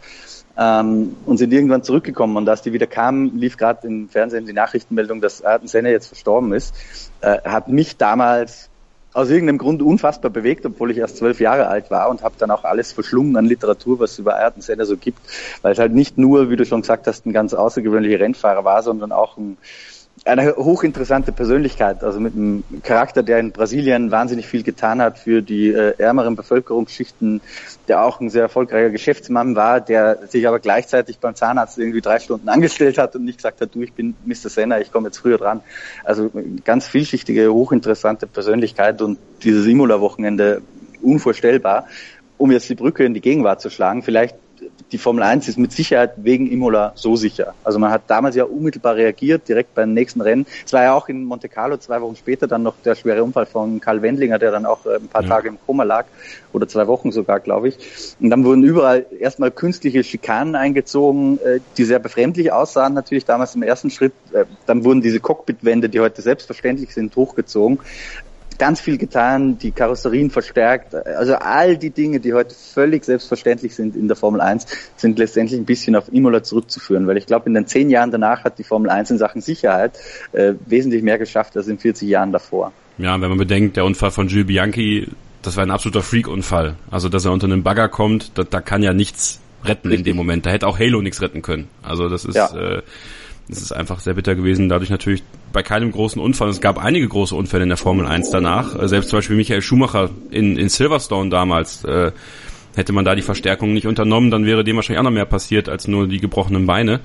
ähm, und sind irgendwann zurückgekommen. Und als die wieder kamen, lief gerade im Fernsehen die Nachrichtenmeldung, dass Ayrton Senna jetzt verstorben ist. Äh, hat mich damals aus irgendeinem Grund unfassbar bewegt, obwohl ich erst zwölf Jahre alt war und habe dann auch alles verschlungen an Literatur, was es über Ayrton Senna so gibt, weil es halt nicht nur, wie du schon gesagt hast, ein ganz außergewöhnlicher Rennfahrer war, sondern auch ein eine hochinteressante Persönlichkeit, also mit einem Charakter, der in Brasilien wahnsinnig viel getan hat für die äh, ärmeren Bevölkerungsschichten, der auch ein sehr erfolgreicher Geschäftsmann war, der sich aber gleichzeitig beim Zahnarzt irgendwie drei Stunden angestellt hat und nicht gesagt hat, du, ich bin Mister Senna, ich komme jetzt früher dran. Also ganz vielschichtige, hochinteressante Persönlichkeit und dieses Imola-Wochenende unvorstellbar, um jetzt die Brücke in die Gegenwart zu schlagen. Vielleicht die Formel eins ist mit Sicherheit wegen Imola so sicher. Also man hat damals ja unmittelbar reagiert, direkt beim nächsten Rennen. Es war ja auch in Monte Carlo zwei Wochen später dann noch der schwere Unfall von Karl Wendlinger, der dann auch ein paar ja. Tage im Koma lag, oder zwei Wochen sogar, glaube ich. Und dann wurden überall erstmal künstliche Schikanen eingezogen, die sehr befremdlich aussahen natürlich damals im ersten Schritt. Dann wurden diese Cockpitwände, die heute selbstverständlich sind, hochgezogen. Ganz viel getan, die Karosserien verstärkt. Also all die Dinge, die heute völlig selbstverständlich sind in der Formel eins, sind letztendlich ein bisschen auf Imola zurückzuführen. Weil ich glaube, in den zehn Jahren danach hat die Formel eins in Sachen Sicherheit äh, wesentlich mehr geschafft als in vierzig Jahren davor. Ja, wenn man bedenkt, der Unfall von Jules Bianchi, das war ein absoluter Freak-Unfall. Also, dass er unter einem Bagger kommt, da, da kann ja nichts retten Richtig. In dem Moment. Da hätte auch Halo nichts retten können. Also das ist... Ja. Äh, Es ist einfach sehr bitter gewesen, dadurch natürlich bei keinem großen Unfall. Es gab einige große Unfälle in der Formel eins danach. Selbst zum Beispiel Michael Schumacher in, in Silverstone damals. Äh, hätte man da die Verstärkung nicht unternommen, dann wäre dem wahrscheinlich auch noch mehr passiert als nur die gebrochenen Beine.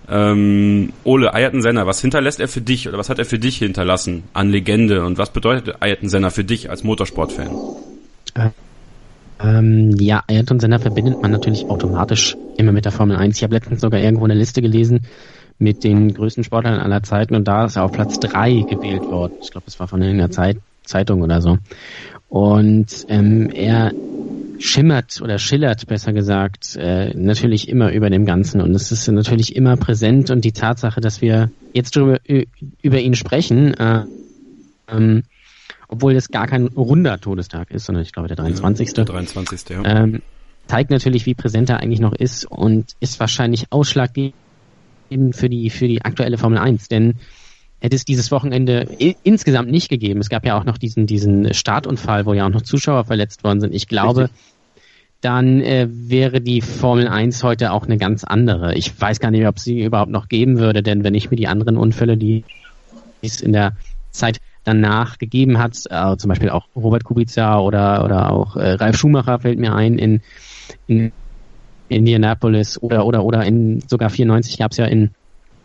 Ähm, Ole, Ayrton Senna, was hinterlässt er für dich oder was hat er für dich hinterlassen an Legende und was bedeutet Ayrton Senna für dich als Motorsportfan? Äh. Ähm, ja, Ayrton Senna verbindet man natürlich automatisch immer mit der Formel eins. Ich habe letztens sogar irgendwo eine Liste gelesen mit den größten Sportlern aller Zeiten und da ist er auf Platz drei gewählt worden. Ich glaube, das war von irgendeiner Zeit, Zeitung oder so. Und ähm, er schimmert oder schillert, besser gesagt, äh, natürlich immer über dem Ganzen und es ist natürlich immer präsent und die Tatsache, dass wir jetzt drüber, über ihn sprechen, äh, ähm, obwohl es gar kein runder Todestag ist, sondern ich glaube der dreiundzwanzigste Ja, der dreiundzwanzigste Ja. Ähm, zeigt natürlich, wie präsent er eigentlich noch ist und ist wahrscheinlich ausschlaggebend für die für die aktuelle Formel eins, denn hätte es dieses Wochenende i- insgesamt nicht gegeben, es gab ja auch noch diesen diesen Startunfall, wo ja auch noch Zuschauer verletzt worden sind, ich glaube, Richtig. dann äh, wäre die Formel eins heute auch eine ganz andere. Ich weiß gar nicht, ob sie überhaupt noch geben würde, denn wenn ich mir die anderen Unfälle, die es in der Zeit danach gegeben hat, äh, zum Beispiel auch Robert Kubica oder oder auch äh, Ralf Schumacher fällt mir ein in, in Indianapolis oder oder oder in sogar vierundneunzig gab es ja in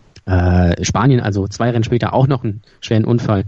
äh, Spanien, also zwei Rennen später auch noch einen schweren Unfall.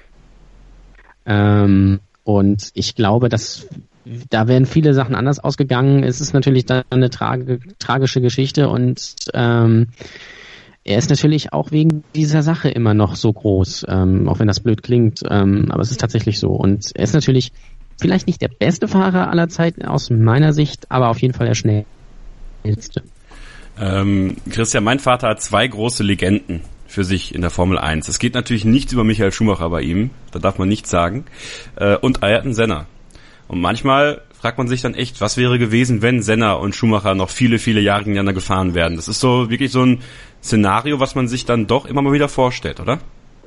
Ähm, und ich glaube, dass da wären viele Sachen anders ausgegangen. Es ist natürlich dann eine trage, tragische Geschichte und ähm, er ist natürlich auch wegen dieser Sache immer noch so groß, ähm, auch wenn das blöd klingt, ähm, aber es ist tatsächlich so. Und er ist natürlich vielleicht nicht der beste Fahrer aller Zeiten aus meiner Sicht, aber auf jeden Fall der schnellste. Ähm, Christian, mein Vater hat zwei große Legenden für sich in der Formel eins. Es geht natürlich nichts über Michael Schumacher bei ihm, da darf man nichts sagen, äh, und Ayrton Senna. Und manchmal fragt man sich dann echt, was wäre gewesen, wenn Senna und Schumacher noch viele, viele Jahre gegeneinander gefahren wären. Das ist so wirklich so ein Szenario, was man sich dann doch immer mal wieder vorstellt, oder?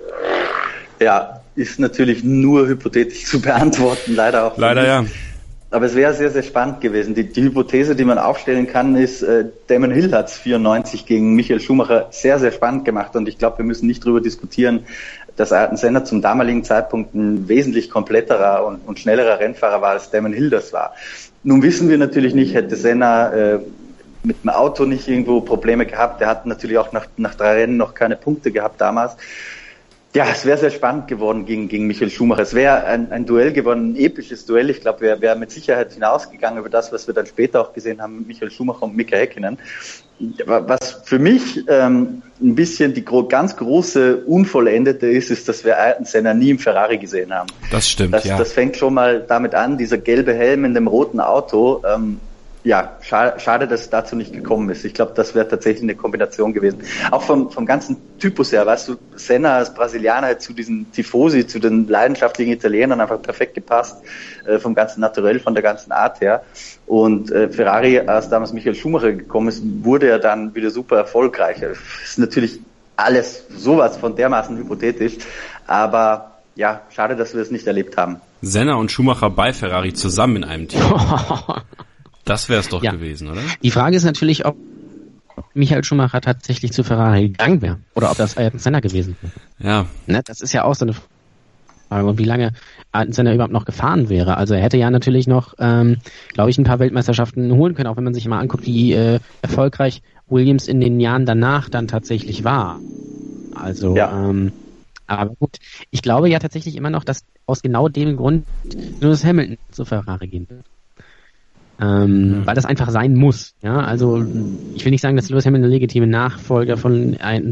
Ja, ist natürlich nur hypothetisch zu beantworten, leider auch. Leider ja. Aber es wäre sehr, sehr spannend gewesen. Die, die Hypothese, die man aufstellen kann, ist, äh, Damon Hill hat es vierundneunzig gegen Michael Schumacher sehr, sehr spannend gemacht. Und ich glaube, wir müssen nicht darüber diskutieren, dass Ayrton Senna zum damaligen Zeitpunkt ein wesentlich kompletterer und, und schnellerer Rennfahrer war, als Damon Hill das war. Nun wissen wir natürlich nicht, hätte Senna äh, mit dem Auto nicht irgendwo Probleme gehabt. Er hat natürlich auch nach, nach drei Rennen noch keine Punkte gehabt damals. Ja, es wäre sehr spannend geworden gegen, gegen Michael Schumacher. Es wäre ein, ein Duell geworden, ein episches Duell. Ich glaube, wir wären mit Sicherheit hinausgegangen über das, was wir dann später auch gesehen haben mit Michael Schumacher und Mika Häkkinen. Was für mich ähm, ein bisschen die gro- ganz große Unvollendete ist, ist, dass wir Ayrton Senna nie im Ferrari gesehen haben. Das stimmt, das, ja. Das fängt schon mal damit an, dieser gelbe Helm in dem roten Auto. Ähm, Ja, schade, schade, dass es dazu nicht gekommen ist. Ich glaube, das wäre tatsächlich eine Kombination gewesen. Auch vom, vom ganzen Typus her, weißt du, Senna als Brasilianer zu diesen Tifosi, zu den leidenschaftlichen Italienern einfach perfekt gepasst, äh, vom ganzen Naturell, von der ganzen Art her. Und äh, Ferrari, als damals Michael Schumacher gekommen ist, wurde er dann wieder super erfolgreich. Das ist natürlich alles sowas von dermaßen hypothetisch, aber ja, schade, dass wir es nicht erlebt haben. Senna und Schumacher bei Ferrari zusammen in einem Team. Das wäre es doch ja. gewesen, oder? Die Frage ist natürlich, ob Michael Schumacher tatsächlich zu Ferrari gegangen wäre oder ob das Ayrton Senna gewesen wäre. Ja. Ne, das ist ja auch so eine Frage. Und wie lange Ayrton Senna überhaupt noch gefahren wäre. Also er hätte ja natürlich noch, ähm, glaube ich, ein paar Weltmeisterschaften holen können, auch wenn man sich mal anguckt, wie äh, erfolgreich Williams in den Jahren danach dann tatsächlich war. Also, ja. ähm, aber gut. Ich glaube ja tatsächlich immer noch, dass aus genau dem Grund Lewis Hamilton zu Ferrari gehen wird. Ähm, weil das einfach sein muss. Ja, also ich will nicht sagen, dass Lewis Hamilton der legitime Nachfolger von Ayrton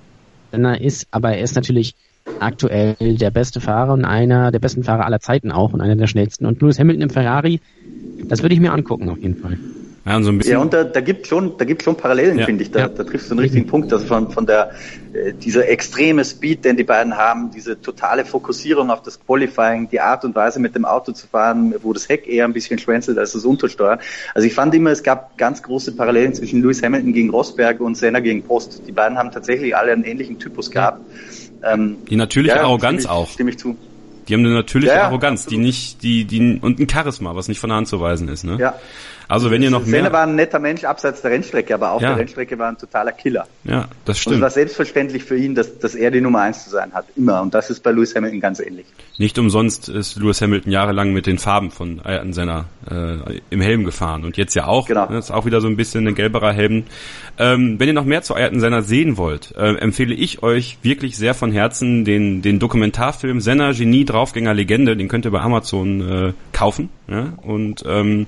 Senna ist, aber er ist natürlich aktuell der beste Fahrer und einer der besten Fahrer aller Zeiten auch und einer der schnellsten. Und Lewis Hamilton im Ferrari, das würde ich mir angucken auf jeden Fall. Ja, und so ein bisschen. Ja, und da, da gibt schon, da gibt schon Parallelen, ja. finde ich. Da, ja. da triffst du einen richtigen Punkt. Also von, von der, äh, dieser extreme Speed, den die beiden haben, diese totale Fokussierung auf das Qualifying, die Art und Weise mit dem Auto zu fahren, wo das Heck eher ein bisschen schwänzelt als das Untersteuern. Also ich fand immer, es gab ganz große Parallelen zwischen Lewis Hamilton gegen Rosberg und Senna gegen Prost. Die beiden haben tatsächlich alle einen ähnlichen Typus gehabt. Ähm, die natürliche ja, Arroganz stimme ich, auch. Stimme ich zu. Die haben eine natürliche ja, Arroganz, absolut. die nicht, die, die, und ein Charisma, was nicht von der Hand zu weisen ist, ne? Ja. Also wenn ihr noch mehr... Senna war ein netter Mensch abseits der Rennstrecke, aber auf ja. der Rennstrecke war ein totaler Killer. Ja, das stimmt. Und es war selbstverständlich für ihn, dass, dass er die Nummer eins zu sein hat. Immer. Und das ist bei Lewis Hamilton ganz ähnlich. Nicht umsonst ist Lewis Hamilton jahrelang mit den Farben von Ayrton Senna äh, im Helm gefahren. Und jetzt ja auch. Genau. Ne, ist auch wieder so ein bisschen ein gelberer Helm. Ähm, wenn ihr noch mehr zu Ayrton Senna sehen wollt, äh, empfehle ich euch wirklich sehr von Herzen den, den Dokumentarfilm Senna, Genie, Draufgänger, Legende. Den könnt ihr bei Amazon äh, kaufen. Ja? Und ähm,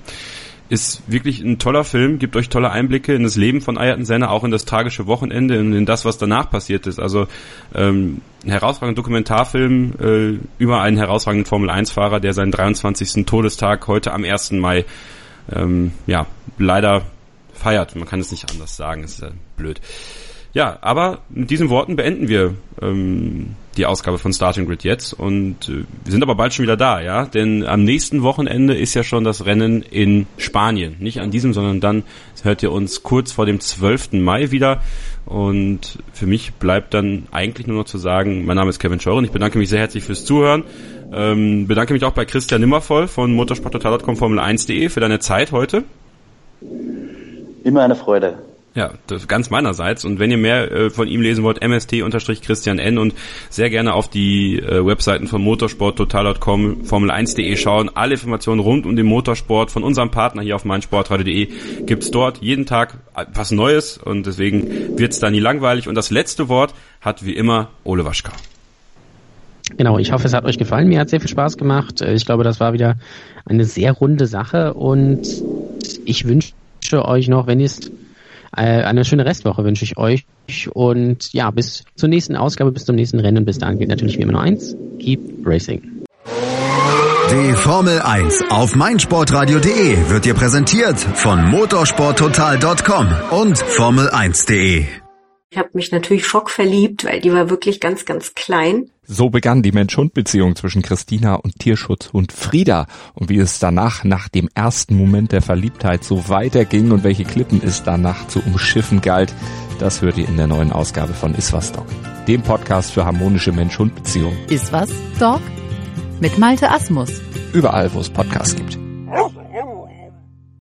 ist wirklich ein toller Film, gibt euch tolle Einblicke in das Leben von Ayrton Senna, auch in das tragische Wochenende und in das, was danach passiert ist. Also ähm, ein herausragender Dokumentarfilm äh, über einen herausragenden Formel eins Fahrer, der seinen dreiundzwanzigsten Todestag heute am ersten Mai ähm, ja leider feiert. Man kann es nicht anders sagen, ist äh, blöd. Ja, aber mit diesen Worten beenden wir ähm, die Ausgabe von Starting Grid jetzt und äh, wir sind aber bald schon wieder da, ja, denn am nächsten Wochenende ist ja schon das Rennen in Spanien. Nicht an diesem, sondern dann hört ihr uns kurz vor dem zwölften Mai wieder und für mich bleibt dann eigentlich nur noch zu sagen, mein Name ist Kevin Scheuren, ich bedanke mich sehr herzlich fürs Zuhören, ähm, bedanke mich auch bei Christian Nimmervoll von motorsporttotal punkt com Formel eins punkt de für deine Zeit heute. Immer eine Freude. Ja, das ganz meinerseits. Und wenn ihr mehr äh, von ihm lesen wollt, M S T Christian N und sehr gerne auf die äh, Webseiten von motorsporttotal punkt com, Formel eins punkt de schauen. Alle Informationen rund um den Motorsport von unserem Partner hier auf meinsportradio punkt de gibt's dort jeden Tag was Neues und deswegen wird's da nie langweilig. Und das letzte Wort hat wie immer Ole Waschka. Genau, ich hoffe, es hat euch gefallen. Mir hat sehr viel Spaß gemacht. Ich glaube, das war wieder eine sehr runde Sache und ich wünsche euch noch, wenn ihr es eine schöne Restwoche wünsche ich euch und ja, bis zur nächsten Ausgabe, bis zum nächsten Rennen. Bis dahin gilt natürlich wie immer nur eins, keep racing. Die Formel eins auf meinsportradio punkt de wird dir präsentiert von motorsporttotal punkt com und formel eins punkt de. Ich habe mich natürlich schockverliebt, weil die war wirklich ganz, ganz klein. So begann die Mensch-Hund-Beziehung zwischen Christina und Tierschutzhund Frieda. Und wie es danach, nach dem ersten Moment der Verliebtheit, so weiterging und welche Klippen es danach zu umschiffen galt, das hört ihr in der neuen Ausgabe von Iswas Dog, dem Podcast für harmonische Mensch-Hund-Beziehungen. Iswas Dog? Mit Malte Asmus. Überall, wo es Podcasts gibt.